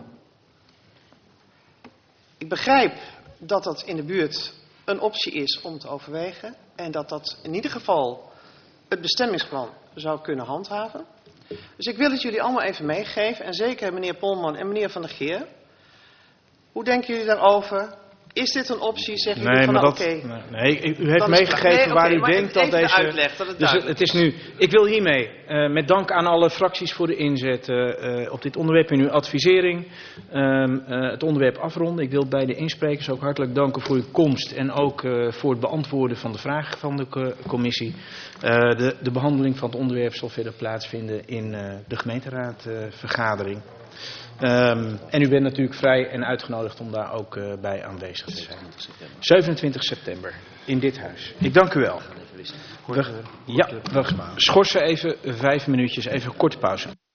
C: Ik begrijp dat dat in de buurt een optie is om te overwegen en dat dat in ieder geval het bestemmingsplan zou kunnen handhaven. Dus ik wil het jullie allemaal even meegeven en zeker meneer Polman en meneer Van der Geer. Hoe denken jullie daarover? Is dit een optie? Zeggen jullie
A: Nee,
C: van
A: maar
C: nou,
A: dat,
C: oké.
A: nee, nee, u heeft
C: Dan is het
A: meegegeven
C: klaar. Nee,
A: waar
C: oké,
A: u
C: maar
A: denkt dat
C: even de
A: deze...
C: uitleg, dat het
A: dus
C: duidelijk
A: het is nu... Ik wil hiermee, uh, met dank aan alle fracties voor de inzet uh, op dit onderwerp en uw advisering, uh, uh, het onderwerp afronden. Ik wil bij de insprekers ook hartelijk danken voor uw komst en ook uh, voor het beantwoorden van de vragen van de commissie. Uh, de, de behandeling van het onderwerp zal verder plaatsvinden in uh, de gemeenteraadvergadering. Uh, Um, en u bent natuurlijk vrij en uitgenodigd om daar ook uh, bij aanwezig te zijn. zevenentwintig september in dit huis. Ik dank u wel. We, ja, we schorsen even vijf minuutjes, even een korte pauze.